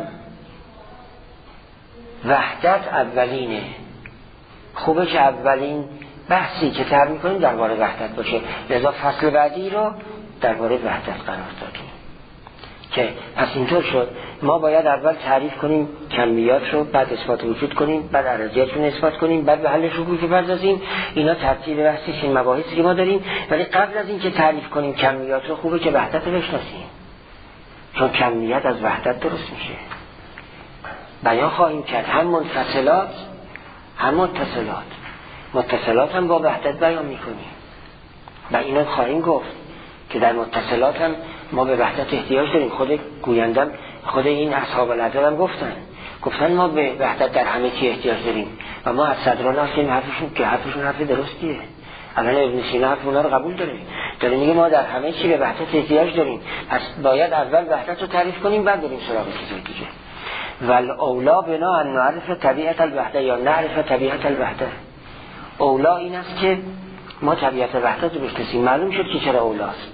وحدت اولینه، خوبه که اولین بحثی که تر میکنیم درباره وحدت باشه، لذا فصل بعدی رو درباره وحدت قرار دادیم که پس اینطور شد ما باید اول تعریف کنیم کمیات رو، بعد اثبات وجود کنیم، بعد عرضیاتشون اثبات کنیم، بعد به حل شکوک بپردازیم. اینا ترتیب بحثش این مباحثی که ما داریم. ولی قبل از این که تعریف کنیم کمیات رو خوبه که وحدت رو بشناسیم، چون کمیت از وحدت درست میشه. بیان خواهیم کرد هم منفصلات هم متصلات. متصلات هم با وحدت بیان میکنیم و اینو خواهیم گفت که در متصلات هم ما به وحدت احتیاج داریم. خود گویندم خود این اصحاب العدل هم گفتن گفتن ما به وحدت در همه چی احتیاج داریم و ما از صدران هستیم حرفشون که حرفشون حرف درستیه. الان ابن سینا حرف اونا رو قبول داره، داره میگه ما در همه چی به وحدت احتیاج داریم، پس باید اول وحدت رو تعریف کنیم بعد بریم سراغ چیزای دیگه. والاولا بنا ان نعرف طبیعت الوحده یا نعرف طبیعت الوحده. اولا این است که ما طبیعت وحدت رو بشناسیم. معلوم شد که چرا اولاست.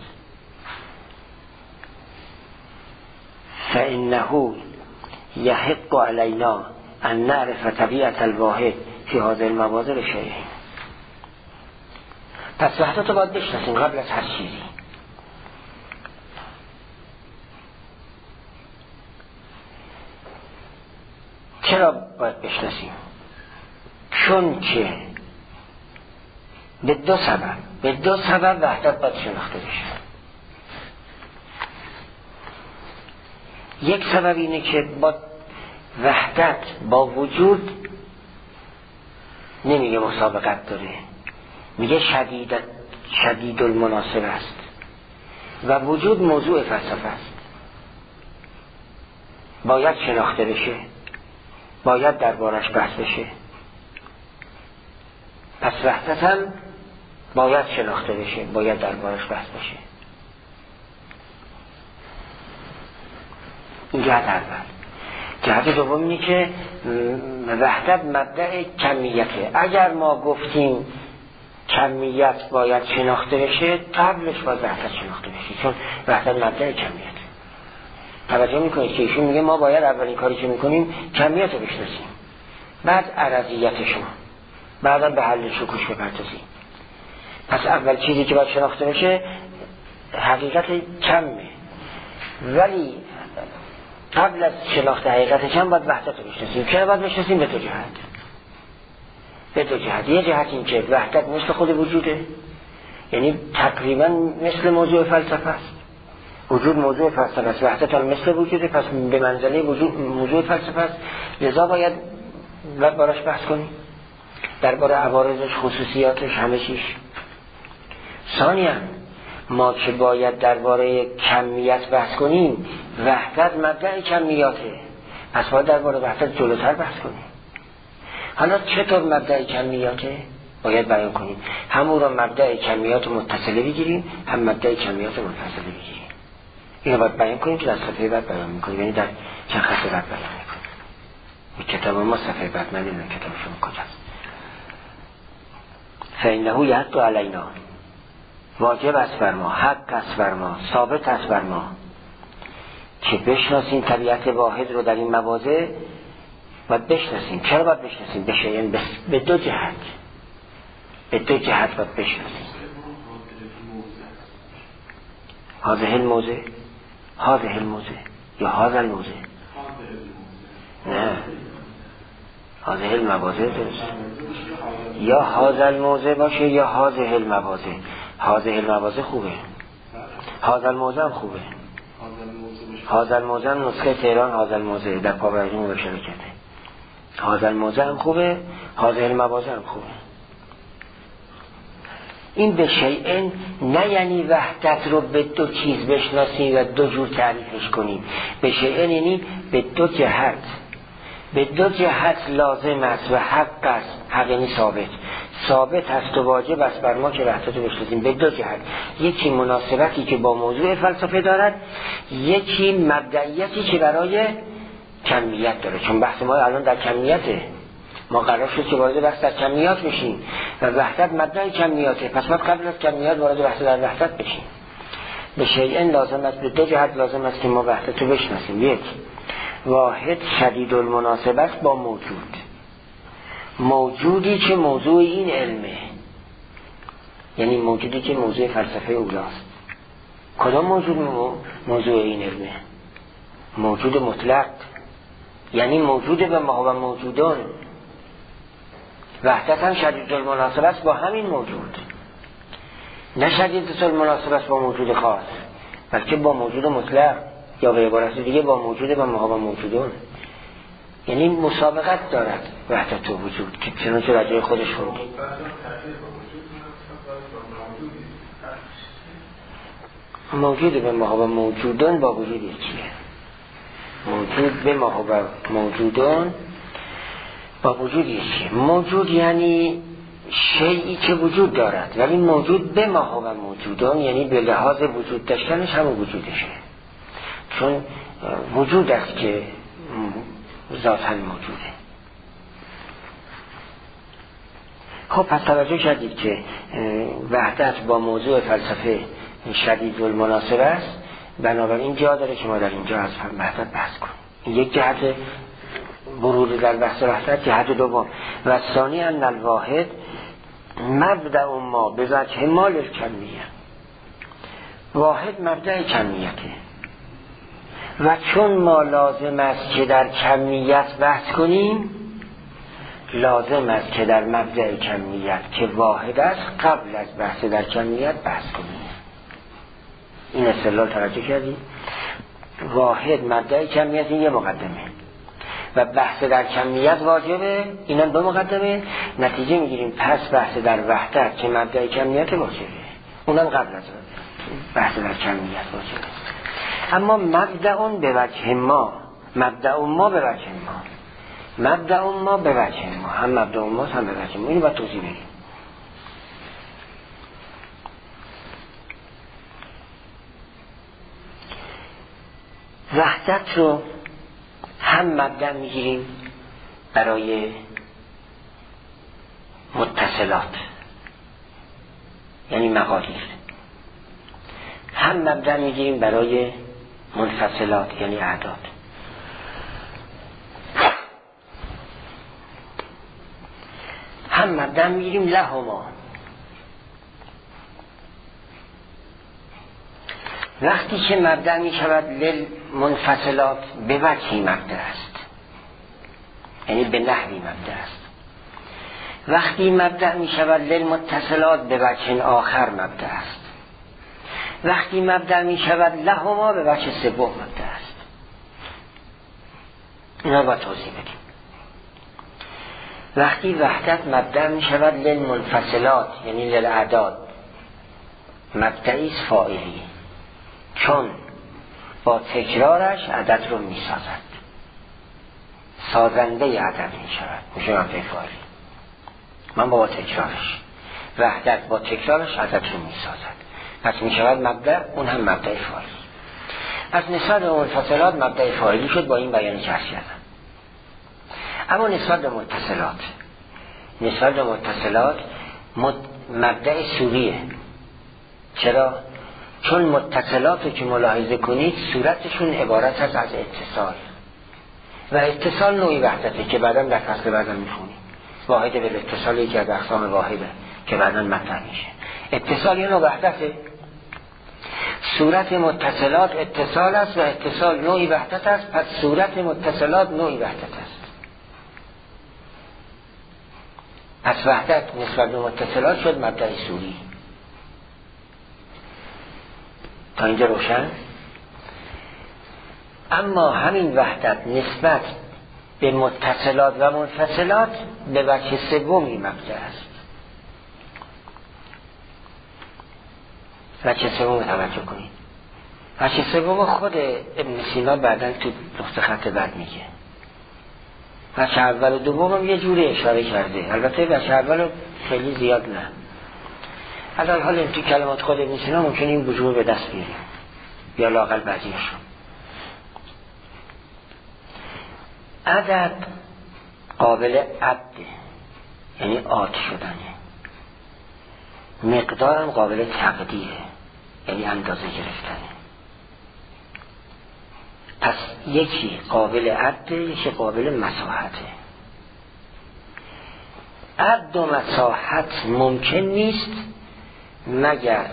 فانه یحق علینا ان نعرف طبیعت الواحد فی هذه المواضع شیئین. پس وحدت رو باید بشناسیم قبل از هر چیزی. چرا باید بشناسیم؟ چون که به دو سبب به دو سبب وحدت باید شناخته بشه. یک سبب اینه که با وحدت با وجود نمیگه مسابقت داره، میگه شدید شدید المناسب است و وجود موضوع فلسفه است، باید شناخته بشه، باید دربارش بحث بشه. پس وحدت هم باید شناخته بشه، باید دربارش بحث بشه. این جهت اول. جهت دوم اینه که وحدت مبدأ کمیته. اگر ما گفتیم کمیت باید شناخته بشه، قبلش باید وحدت شناخته بشه، چون وحدت مبدأ کمیت. توجه میکنید که ایشون میگه ما باید اولین کاری که میکنیم کمیت رو بشناسیم، بعد عرضیتشون، بعدا به حل شکوک بپردازیم. پس اول چیزی که باید شناخته بشه حقیقت کمه، ولی قبل از شناخت حقیقت کم باید وحدت رو بشناسیم. چرا باید بشناسیم؟ به دو جهت. به دو جهت. یه جهت این که وحدت مثل خود وجوده، یعنی تقریبا مثل موضوع فلسفه است. وجود موضوع فلسفه است، وحدت هم مثل وجوده، پس به منزله وجود موضوع فلسفه است، لذا باید باراش بحث کنیم درباره عوارضش، خصوصیاتش، همه چیش. ثانیاً ما که باید درباره کمیت بحث کنیم، وحدت مبدأ کمیاته، پس باید درباره وحدت جلوتر بحث کنیم. حالا چطور مبدأ کمیاته؟ باید بیان کنیم. همون رو مبدأ کمیات متصله بگیریم، هم مبدأ کمیات منفصله بگیریم. اینو باید بیان کنیم که در صفحه بعد بیان میکنیم، یعنی در چند خط بعد بیان میکنیم. این کتاب ما صفحه بعد، من نمیدونم کتاب شما کجاست. فإنه یحق علینا، واجب است بر ما، حق است بر ما، ثابت است بر ما که بشناسیم طبیعت واحد رو در این مواضع و بشناسیم. چرا باید بشناسیم؟ بشه یعنی به دو جهت به دو جهت باید بشناسیم. هذه الموضع هذه الموضع یا هذا الموضع، نه هذه المواضع درست، یا هذا الموضع باشه یا هذه المواضع. هذه المواضع خوبه، هذا الموضع هم خوبه. هذا الموضع نسخه تهران هذا الموضع در پاورقی مباشره کرده. حاضر موضع هم خوبه، حاضر مواضع هم خوبه. این به شیئن نه یعنی وحدت رو به دو چیز بشناسیم و دو جور تعریفش کنیم. به شیئن یعنی به دو جهت، به دو جهت لازم است و حق است. حق یعنی ثابت، ثابت است و واجب است بر ما که وحدت رو بشناسیم. به دو جهت، یکی مناسبتی که با موضوع فلسفه دارد، یکی مبدئیتی که برای کمیت داره. چون بحث ما الان در کمیته، ما قرار شد که وارد بحث در کمیات بشیم و وحدت مبدأ کمیاته، پس ما قبل از کمیات وارد بحث در وحدت بشیم. به شیئن لازم است، به دو جهت لازم است که ما وحدت رو بشناسیم. یک، واحد شدید المناسبه است با موجود، موجودی که موضوع این علمه، یعنی موجودی که موضوع فلسفه اولاست. کدام موجود موضوع این علمه؟ موجود مطلق، یعنی موجود به ما و موجودان. وحدت هم شدید المناسبه است با همین موجود، نه شدید المناسبه است با موجود خاص، بلکه با موجود مطلق، یا به عبارت دیگه با موجود به ما و موجودان. یعنی مسابقت دارد وحدت و وجود که چنانچه در جای خودش خوندیم. موجود به ما و موجودان با وجود یکیه. موجود به ما و موجودان با وجود یکیه. موجود یعنی شیئی که وجود دارد، ولی موجود به ما و موجودان یعنی به لحاظ وجود داشتنش هم وجودشه، چون وجود است که ذاتاً موجوده. خب پس توجه کردید که وحدت با موضوع فلسفه شدید المناسبه است، بنابراین جا داره که ما در اینجا از وحدت بحث کنیم. این یک جهت ورود در بحث وحدت. جهت دوم و ثانی ان الواحد مبدأ ما به وجه مال کمیه. واحد مبدأ کمیته و چون ما لازم است که در کمیت بحث کنیم، لازم است که در مبدأ کمیت که واحد است قبل از بحث در کمیت بحث کنیم. این استدلال توجه کردید؟ واحد مبدأ کمیت این یه مقدمه و بحث در کمیت واجبه، اینا دو مقدمه. نتیجه میگیریم پس بحث در وحدت که مبدأ کمیت واجبه، اونم قبل از بحث در کمیت واجبه. اما مبدأ به وجه ما، مبدأ ما به وجه ما، مبدأ ما به وجه ما، هم مبدأ ما هم به وجه ما. اینو باید توضیح بدیم. وحدت رو هم مبدأ میگیریم برای متصلات یعنی مقادیر، هم مبدأ میگیریم برای منفصلات یعنی اعداد. هم مبدأ میگیریم لهما. وقتی که مبدأ می شود للمنفصلات به وجهی مبدأ است، یعنی به نحوی مبدأ است. وقتی مبدأ می شود للمتصلات به وجه آخر مبدأ است. وقتی مبدأ می شود لهما به وجه سوم مبدأ است. اینا با توضیح بدیم. وقتی وحدت مبدأ می شود للمنفصلات یعنی للاعداد، مبدأی است فاعلی، چون با تکرارش عدد رو می سازد، سازنده عدد می شود، میشه مبدأ فاعلی. من با تکرارش، وحدت با تکرارش عدد رو می سازد، پس می شود مبدأ، اون هم مبدأ فاعلی. از نسبت به منفصلات مبدأ فاعلی شد با این بیانی که عرض کردم. اما نسبت به متصلات، نسبت به متصلات مبدأ سوریه. چرا؟ چون متصلات رو که ملاحظه کنید صورتشون عبارت است از اتصال و اتصال نوعی وحدته که بعدا در فصل بعدا میخونیم. واحد به اتصال یکی از اقسام واحده که بعدا مطرح میشه. اتصال یه نوع وحدته. صورت متصلات اتصال است و اتصال نوعی وحدت است، پس صورت متصلات نوعی وحدت است. پس وحدت نسبت به متصلات شد مبدأ سوری. تا اینجا روشن؟ اما همین وحدت نسبت به متصلات و منفصلات به وجه سومی مبدأ است. وجه سوم توجه کنید. وجه سوم خود ابن سینا بعداً تو نقطه خط بعد میگه. وجه اول و دوم هم یه جوری اشاره کرده، البته وجه اول خیلی زیاد نه. از حال این تو کلمات خود ابن سینا ممکنه این وجوه به دست بیاریم یا لااقل بعضیشون. عدد قابل عده، یعنی عاد شدنه. مقدارم قابل تقدیره، یعنی اندازه گرفتنه. پس یکی قابل عده، یکی قابل مساحته. عد و مساحت ممکن نیست مگر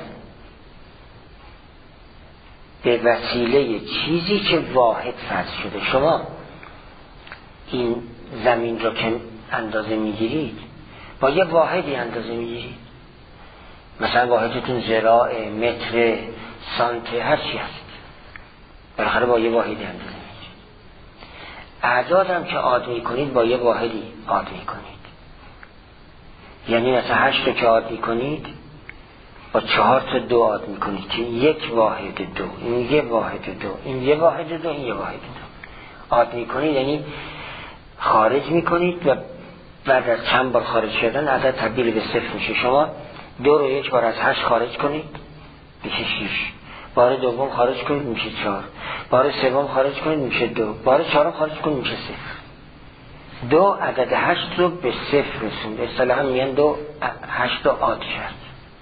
به وسیله چیزی که واحد فرض شده. شما این زمین رو که اندازه میگیرید با یه واحدی اندازه میگیرید، مثلا واحدتون ذراع، متر، سانتی، هر چی هست، بالاخره با یه واحدی اندازه میگیرید. اعداد هم که عاد میکنید با یه واحدی عاد میکنید. یعنی مثلا هشت رو که عاد میکنید با چهار تا دو عاد میکنید که یک واحد دو، این یه واحد دو، این یه واحد دو، این یه واحد دو عاد میکنید. یعنی خارج میکنید و بعد از چند بار خارج شدن عدد تبدیل به صفر میشه. شما دو رو یک بار از هشت خارج کنید میشه شیش، بار دوم خارج کنید میشه چهار، بار سوم خارج کنید میشه دو، بار چهارم خارج کنید میشه صفر. دو عدد هشت رو به صفر رسوند. اصطلاحا میگن دو هشت رو عاد کرد.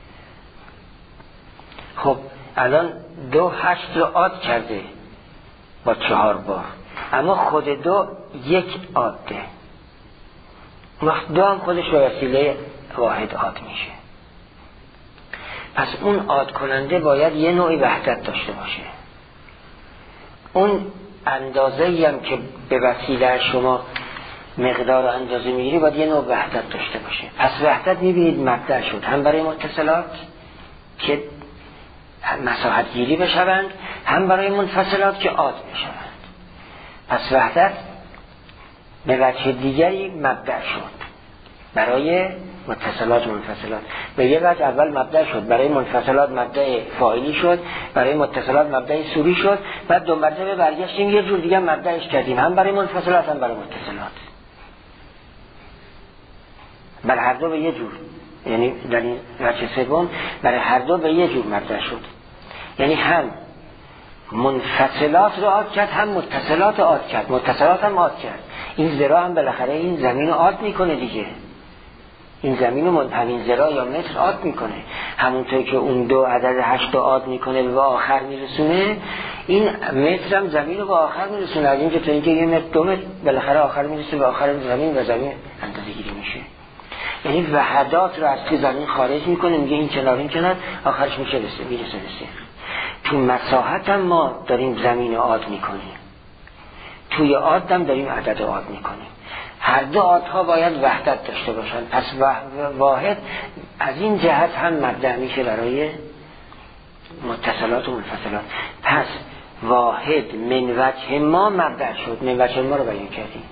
خب الان دو هشت رو عاد کرده با چهار بار، اما خود دو یک عاده. وقت دو هم خودش به وسیله واحد عاد میشه. پس اون عاد کننده باید یه نوعی وحدت داشته باشه. اون اندازه‌ای هم که به وسیله شما مقدار رو اندازه میگیری باید یه نوع وحدت داشته باشه. پس وحدت میبینید مبدأ شد هم برای متصلات که مساحت گیری بشوند، هم برای منفصلات که عاد بشوند. پس وحدت به وجه دیگری مبدأ شد برای متصلات و منفصلات. به یه وجه اول مبدأ شد برای منفصلات، مبدأ فاعلی شد، برای متصلات مبدأ سوری شد، بعد دو مرتبه برگشتیم یه جور دیگه مبدأش کردیم، هم برای منفصلات هم برای متصلات. برای هر دو به یه جور، یعنی در این وجه سوم برای هر دو به یه جور مبدأ شد. یعنی هم منفصلات رو عاد کرد، هم متصلات رو عاد کرد. متصلات هم عاد کرد. این ذرا هم بالاخره این زمین رو عاد میکنه دیگه. این زمین رو همین ذرا یا متر عاد میکنه. همونطور که اون دو عدد هشت رو عاد میکنه به آخر میرسونه، این متر هم زمین رو به آخر میرسونه. از این که تا اینکه یه متر دو متر بالاخره آخر میرسه به آخر زمین و زمین اندازه گیری میشه. یعنی وحدات رو از توی زمین خارج میکنه، میگه این کنار این کنار، آخرش میشه رسه میرسه رسه. تو مساحت هم ما داریم زمین رو عاد میکنیم، توی عاد هم داریم عدد رو عاد میکنیم. هر دو عادها باید وحدت داشته باشن. پس واحد از این جهت هم مبدأ میشه برای متصلات و منفصلات. پس واحد من وجه ما مبدأ شد. من وجه ما رو بیان کردیم.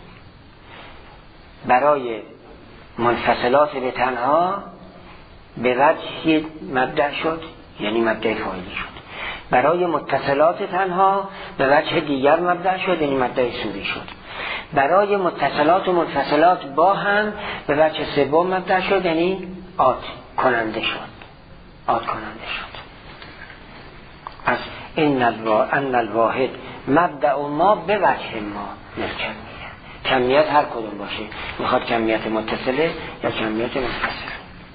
برای منفصلات به تنها به وجه مبدأ شد، یعنی مبدأ فاعلی شد. برای متصلات تنها به وجه دیگر مبدأ شد، یعنی مبدأ سوری شد. برای متصلات و منفصلات با هم به وجه سوم مبدأ شد، یعنی عاد کننده شد. عاد کننده شد. پس ان ان الواحد مبدأ ما به وجه ما نرکن میگه. کمیت هر کدوم باشه، میخواد کمیت متصله یا کمیت منفصله.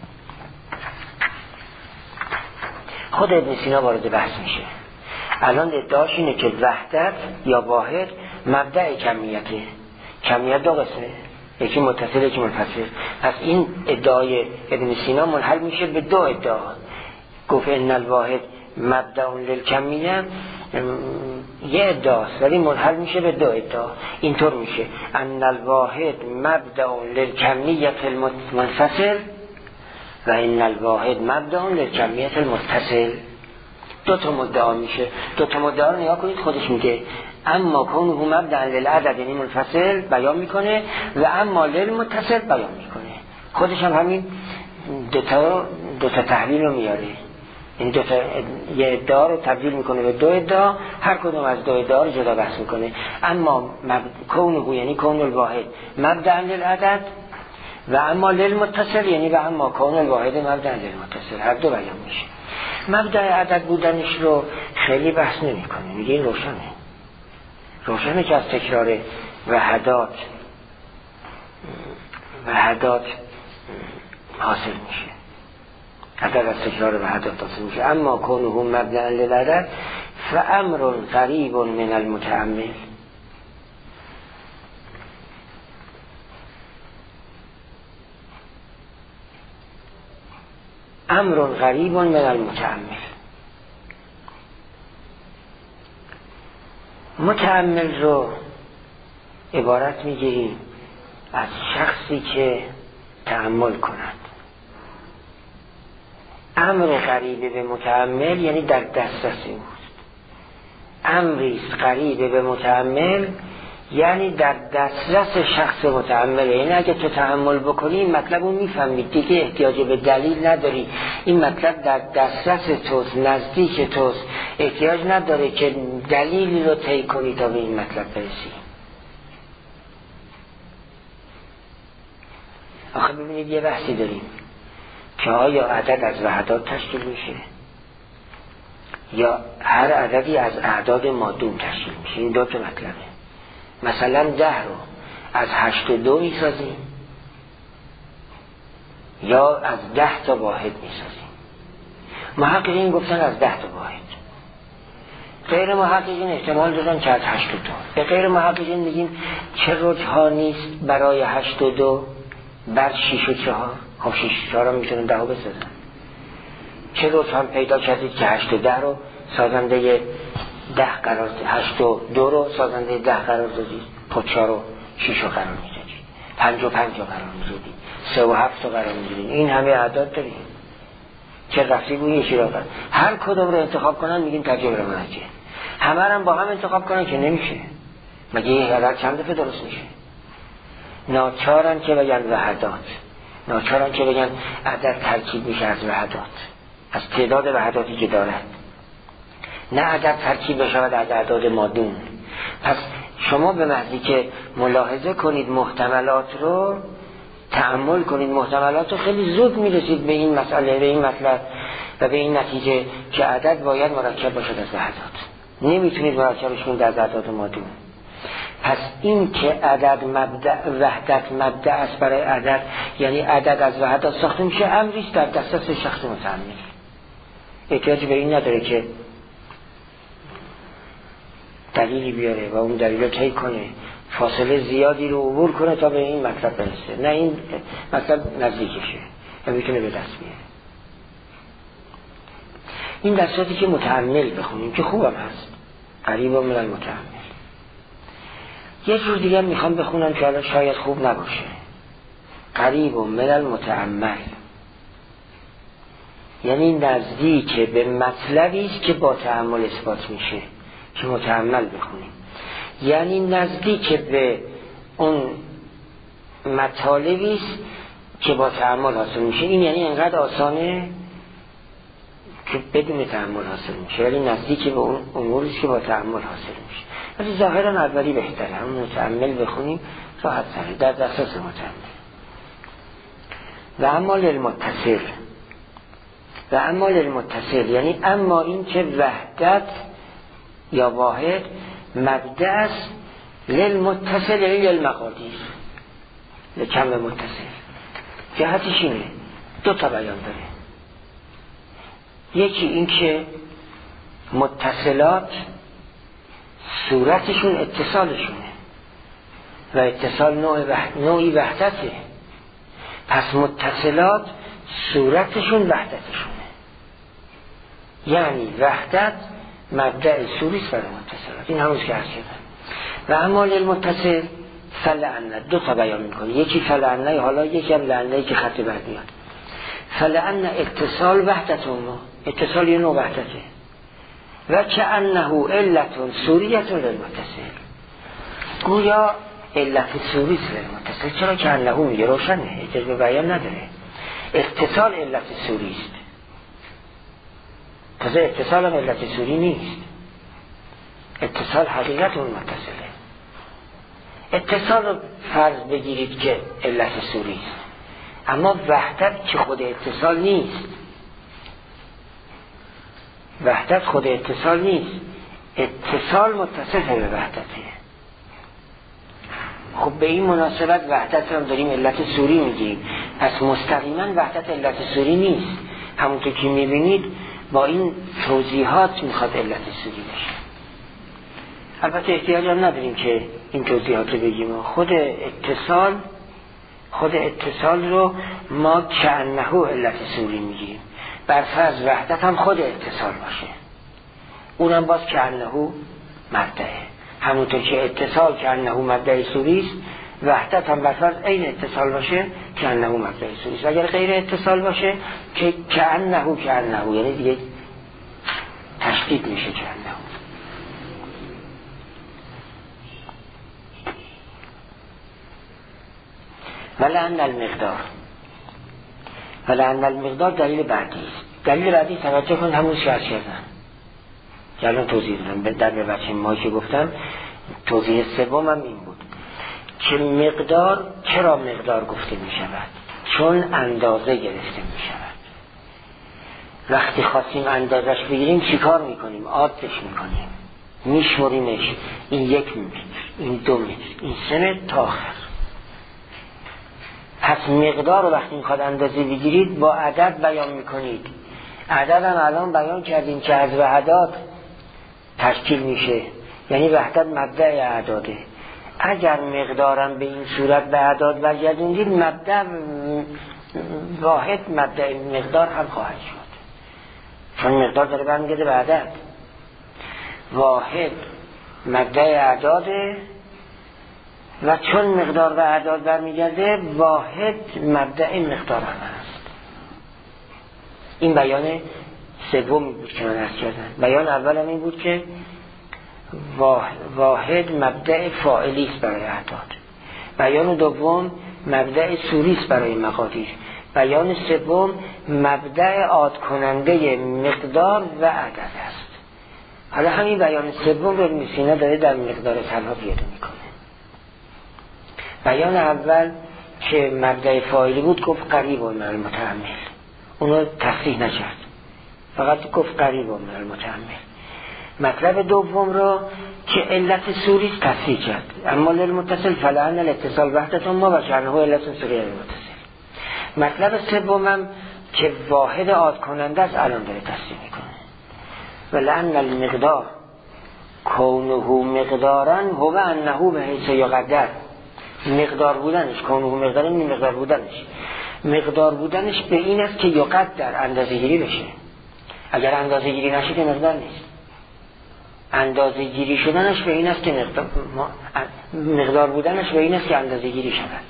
خود ابن سینا وارد بحث میشه. الان ادعاش اینه که وحدت یا واحد مبدأ کمیته. کمیت دو قسمه، یکی متصل یکی منفصل. پس این ادعای ابن سینا منحل میشه به دو ادعا. گفت ان الواحد مبدأ للکمیه یه ادعاست، ولی منحل میشه به دو ادعا. اینطور میشه ان الواحد مبدأ للکمیه المنفصل و ان الواحد مبدأ للکمیه المتصل. دو تا مدعا میشه. دو تا مدعا رو نگاه کنید، خودش میگه اما کونه مبدأ للعدد یعنی منفصل بیان میکنه و اما للمتصل بیان میکنه. خودش هم همین دوتا دوتا تحلیل رو میاره، این دوتا یه ادعا رو تبدیل میکنه به دو ادعا، هر کدوم از دو ادعا رو جدا بحث میکنه. اما کونه یعنی کون الواحد مبدأ للعدد و اما للمتصل یعنی و اما کون الواحد مبدأ للمتصل، هر دو بیان میشه. مبدأ عدد بودنش رو خیلی بحث نمی کنه، میگه این روشنه روشنه که از تکرار وحدات وحدات حاصل میشه، عدد از تکرار وحدات حاصل میشه. اما کونه مبدأ للعدد فامر قریب من المتأمل، امر غریب من المتأمل. متأمل رو عبارت میگیریم از شخصی که تأمل کند. امر قریب به متأمل یعنی در دسترس اوست. امریست قریب به متأمل یعنی در دسترس شخص متأمل، یعنی اگه تو تأمل بکنی این مطلب رو میفهمید دیگه، احتیاج به دلیل نداری، این مطلب در دسترس توست، نزدیک توست، احتیاج نداره که دلیلی رو طی کنی تا به این مطلب برسی. آخه ببینید یه بحثی داریم که آیا عدد از وحدات تشکیل میشه یا هر عددی از اعداد مادون تشکیل میشه. این دو تا مطلبه. مثلا ده رو از هشت و دو میسازیم یا از ده تا واحد میسازیم. محققین گفتن از ده تا واحد، غیر محققین احتمال دادن که از هشت و دو. به غیر محققین میگیم چه رجحا نیست برای هشت و دو بر شیش و چهار؟ خب شیش و چهار هم میتونن ده رو بسازن. چه رجحا پیدا کردید که هشت و ده رو سازنده ده قرار دادید، هشت و دو رو سازنده ده قرار دادید، خود چهار و شیش رو قرار میدادید، پنج و پنج رو قرار میدادید، سه و هفت رو قرار میدادید. این همه اعداد داریم، چه رفتی گویی یکی رو قرار. هر کدوم رو انتخاب کنن میگیم ترجیح رو منجه. همه رو با هم انتخاب کنن که نمیشه. مگه یه عدد چند دفعه درست میشه؟ ناچارن که بگن وحدات، ناچارن که بگن عدد ترکیب میشه از وحدات، از تعداد وحداتی که دارد، نه عدد ترکیب بشود از اعداد مادون. پس شما به محضی که ملاحظه کنید محتملات رو، تأمل کنید محتملات رو، خیلی زود میرسید به این مسئله، به این مطلب و به این نتیجه که عدد باید مرکب باشد از وحدات، نمیتونید مرکبش کنید از اعداد مادون. پس این که عدد مبدأ وحدت مبدأ است برای عدد، یعنی عدد از وحدات ساخته میشه، امریست در دسترس شخص متأمل، احتیاج به این نداره که دلیلی بیاره و اون دلیل رو طی کنه، فاصله زیادی رو عبور کنه تا به این مطلب برسه. نه، این مطلب نزدیکشه و میتونه به دست بیاره. این در صورتی که متأمل بخونیم که خوبم هست، قریب من المتأمل. یه جور دیگه میخوام بخونم که الان شاید خوب نباشه، قریب من المتأمل یعنی نزدیک به مطلبی است که با تأمل اثبات میشه، که متأمل بخونیم، یعنی نزدیک به اون مطالبی است که با تأمل حاصل میشه. این یعنی انقدر آسانه که بدون تأمل حاصل میشه، ولی نزدیک به اون اموری است که با تأمل حاصل میشه. ولی ظاهرا اولی بهتره، هم متأمل بخونیم راحت تره، در دسترس متأمل. و اما للمتصل، و اما للمتصل یعنی اما این که وحدت یا واحد مبدأ است للمتصل یعنی للمقادیر، لکم متصل. جهتش اینه، دو تا بیان داره. یکی این که متصلات صورتشون اتصالشونه و اتصال نوع وحد... نوعی وحدته، پس متصلات صورتشون وحدتشونه، یعنی وحدت مبدأ صوریست برای متصلات. این همونست که هست شدن. و اما للمتصل فلعنه، دو تا بیان میکنه، یکی فلعنه، حالا یکی هم لعنه که خط بعد میاد. فلعنه اتصال وحدت اونو، اتصال یه نوع وحدته، و که انه علت سوریت للمتصل، گویا علت سوری است للمتصل. چرا که انه میگه روشنه، اجازه به بیان نداره. اتصال علت سوری است، تازه اتصال هم علت سوری نیست، اتصال حقیقت اون متصله. اتصال رو فرض بگیرید که علت سوری است، اما وحدت که خود اتصال نیست، وحدت خود اتصال نیست، اتصال متصل به وحدته. خب به این مناسبت وحدت رو داریم علت سوری میگیم، پس مستقیما وحدت علت سوری نیست. همونطور که میبینید با این توضیحات میخواد علت سوری بشه. البته احتیاج هم نداریم که این توضیحات رو بگیم. خود اتصال خود اتصال رو ما کأنه علت سوری میگیم، برفرض وحدت هم خود اتصال باشه، اونم باز کأنه مبدعه. همونطور که اتصال کأنه مبدع سوری است، وحدت هم برفرض این اتصال باشه کأنه مبدع سوری است. و اگر غیر اتصال باشه که کأنه کأنه، یعنی دیگه تشدید میشه کأنه. ولعن المقدار، ولعن المقدار دلیل بعدی است. دلیل بعدی توجه کن همون شرط کردن که الان توضیح دادم در به بچه ما که گفتم. توضیح سوم هم این بود که مقدار چرا مقدار گفته می شود؟ چون اندازه گرفته می شود. وقتی خواستیم اندازش بگیریم چی کار می کنیم؟ عادش می کنیم، می شماریمش، این یک متر، این دو متر، این سه متر تا آخر. پس مقدار رو وقتی میخواد اندازه بگیرید با عدد بیان میکنید. عدد هم الان بیان کردیم که از وحدات تشکیل میشه، یعنی وحدت مبدأ اعداده. اگر مقدارم به این صورت به اعداد برگردوندید، مبدأ واحد مبدأ مقدار هم خواهد شد، چون مقدار داره برمیگرده به عدد. واحد مبدأ اعداده و چون مقدار و اعداد برمیگرده، واحد مبدأ مقدار هم هست. این بیان سومی بود که من عرض کردم. بیان اول هم این بود که واحد مبدأ فاعلی است برای اعداد. بیان دوم مبدأ سوری است برای مقادیر. بیان سوم مبدأ عاد کننده مقدار و عدد است. حالا همین بیان سوم رو ابن سینا داره در مقدار تنها پیاده میکنه. بیان اول که مبدأ فاعلی بود گفت قریب من المتحمل، اونو تصحیح نکرد، فقط گفت قریب من المتحمل. مطلب دوم رو که علت سوری تصحیح کرد، اما للمتصل فلعن الاتصال وحدت ما و شأنه علت سوری للمتصل. مطلب سومم که واحد عاد کننده است، الان داره تصحیح میکنه. ولعن المقدار کونه مقدارا هو انه به حیث یقدر. مقدار بودنش، کونه مقدار، این مقدار بودنش، مقدار بودنش به این است که یقدر اندازه گیری بشه. اگر اندازه گیری نشه که مقدار نیست. اندازه گیری شدنش به این است که مقدار, مقدار بودنش به این است که اندازه گیری شود.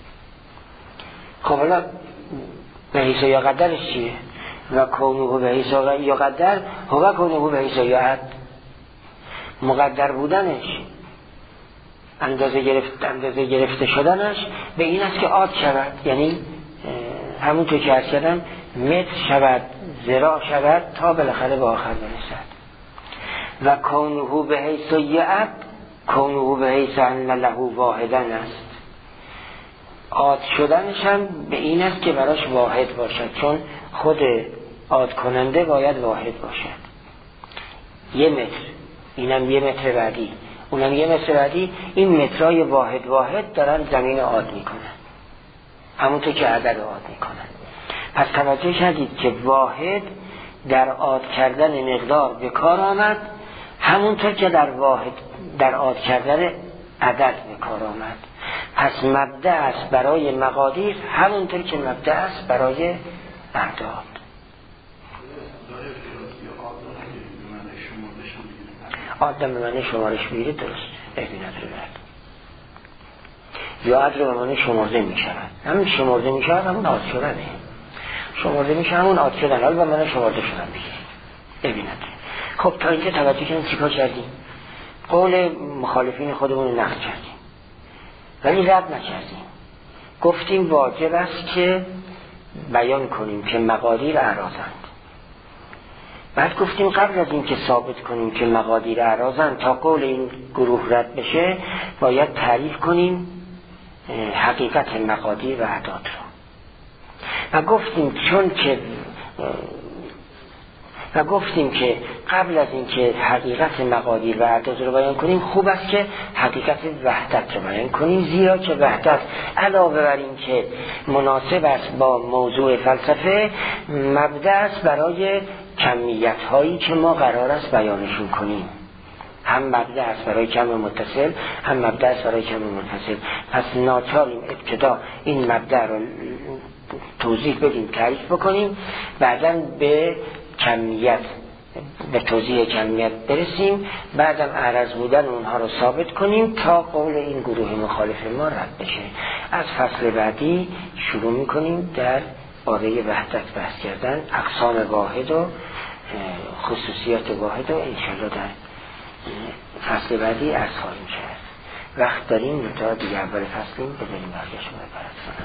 خب حالا به حیث یقدرش چیه؟ و کونه به حیث یقدر هو کونه به حیث یعد. مقدر بودنش، اندازه گرفت اندازه گرفته شدنش به این است که عاد شود، یعنی همونطور که عرض کردم متر شود، ذراع شود تا بالاخره به آخر برسد. و کونه به حیث یعد کونه به حیث ان له واحدن است. عاد شدنش هم به این است که براش واحد باشد، چون خود عاد کننده باید واحد باشد. یه متر، اینم یه متر بعدی، اونم یه متر بعدی، این مترای واحد واحد دارن زمین عاد میکنن، همونطور که عدد عاد میکنن. پس توجه کردید که واحد در عاد کردن مقدار به کار آمد، همونطور که در واحد در عاد کردن عدد به کار آمد. پس مبدأ است برای مقادیر همونطور که مبدأ است برای اعداد. عاد به معنی شمارش میگیره، درست ببیند رو برد، یا عد رو به معنی شمارده میشود. همین شمارده میشود همون عاد شدنه، شمارده میشه همون عاد شدن، حالا به معنی شمارده شدن میگه. ببیند خب تا اینجا توجه کنیم چیکار کردیم؟ قول مخالفین خودمون رو نقد کردیم ولی رد نکردیم. گفتیم واجب است که بیان کنیم که مقادیر اعراضند. بعد گفتیم قبل از این که ثابت کنیم که مقادیر اعراضند تا قول این گروه رد بشه باید تعریف کنیم حقیقت مقادیر و اعداد رو. و گفتیم چون که و گفتیم که قبل از این که حقیقت مقادیر و اعداد رو بیان کنیم خوب است که حقیقت وحدت رو بیان کنیم، زیرا که وحدت علاوه بر این که مناسب است با موضوع فلسفه مبدأ است برای کمیت هایی که ما قرار است بیانشون کنیم. هم مبدأ است برای کم متصل، هم مبدأ است برای کم منفصل. پس ناچاریم ابتدا این مبدأ رو توضیح بدیم، تعریف بکنیم، بعداً به کمیت به توضیح کمیت برسیم، بعدم عرض بودن اونها رو ثابت کنیم تا قول این گروه مخالف ما رد بشه. از فصل بعدی شروع میکنیم در باره وحدت بحث کردن، اقسام واحد و خصوصیات واحد و انشاءالله در فصل بعدی عرض خواهیم کرد. وقت داریم تا دیگه اول فصلیم بذاریم برگشت بپرستم.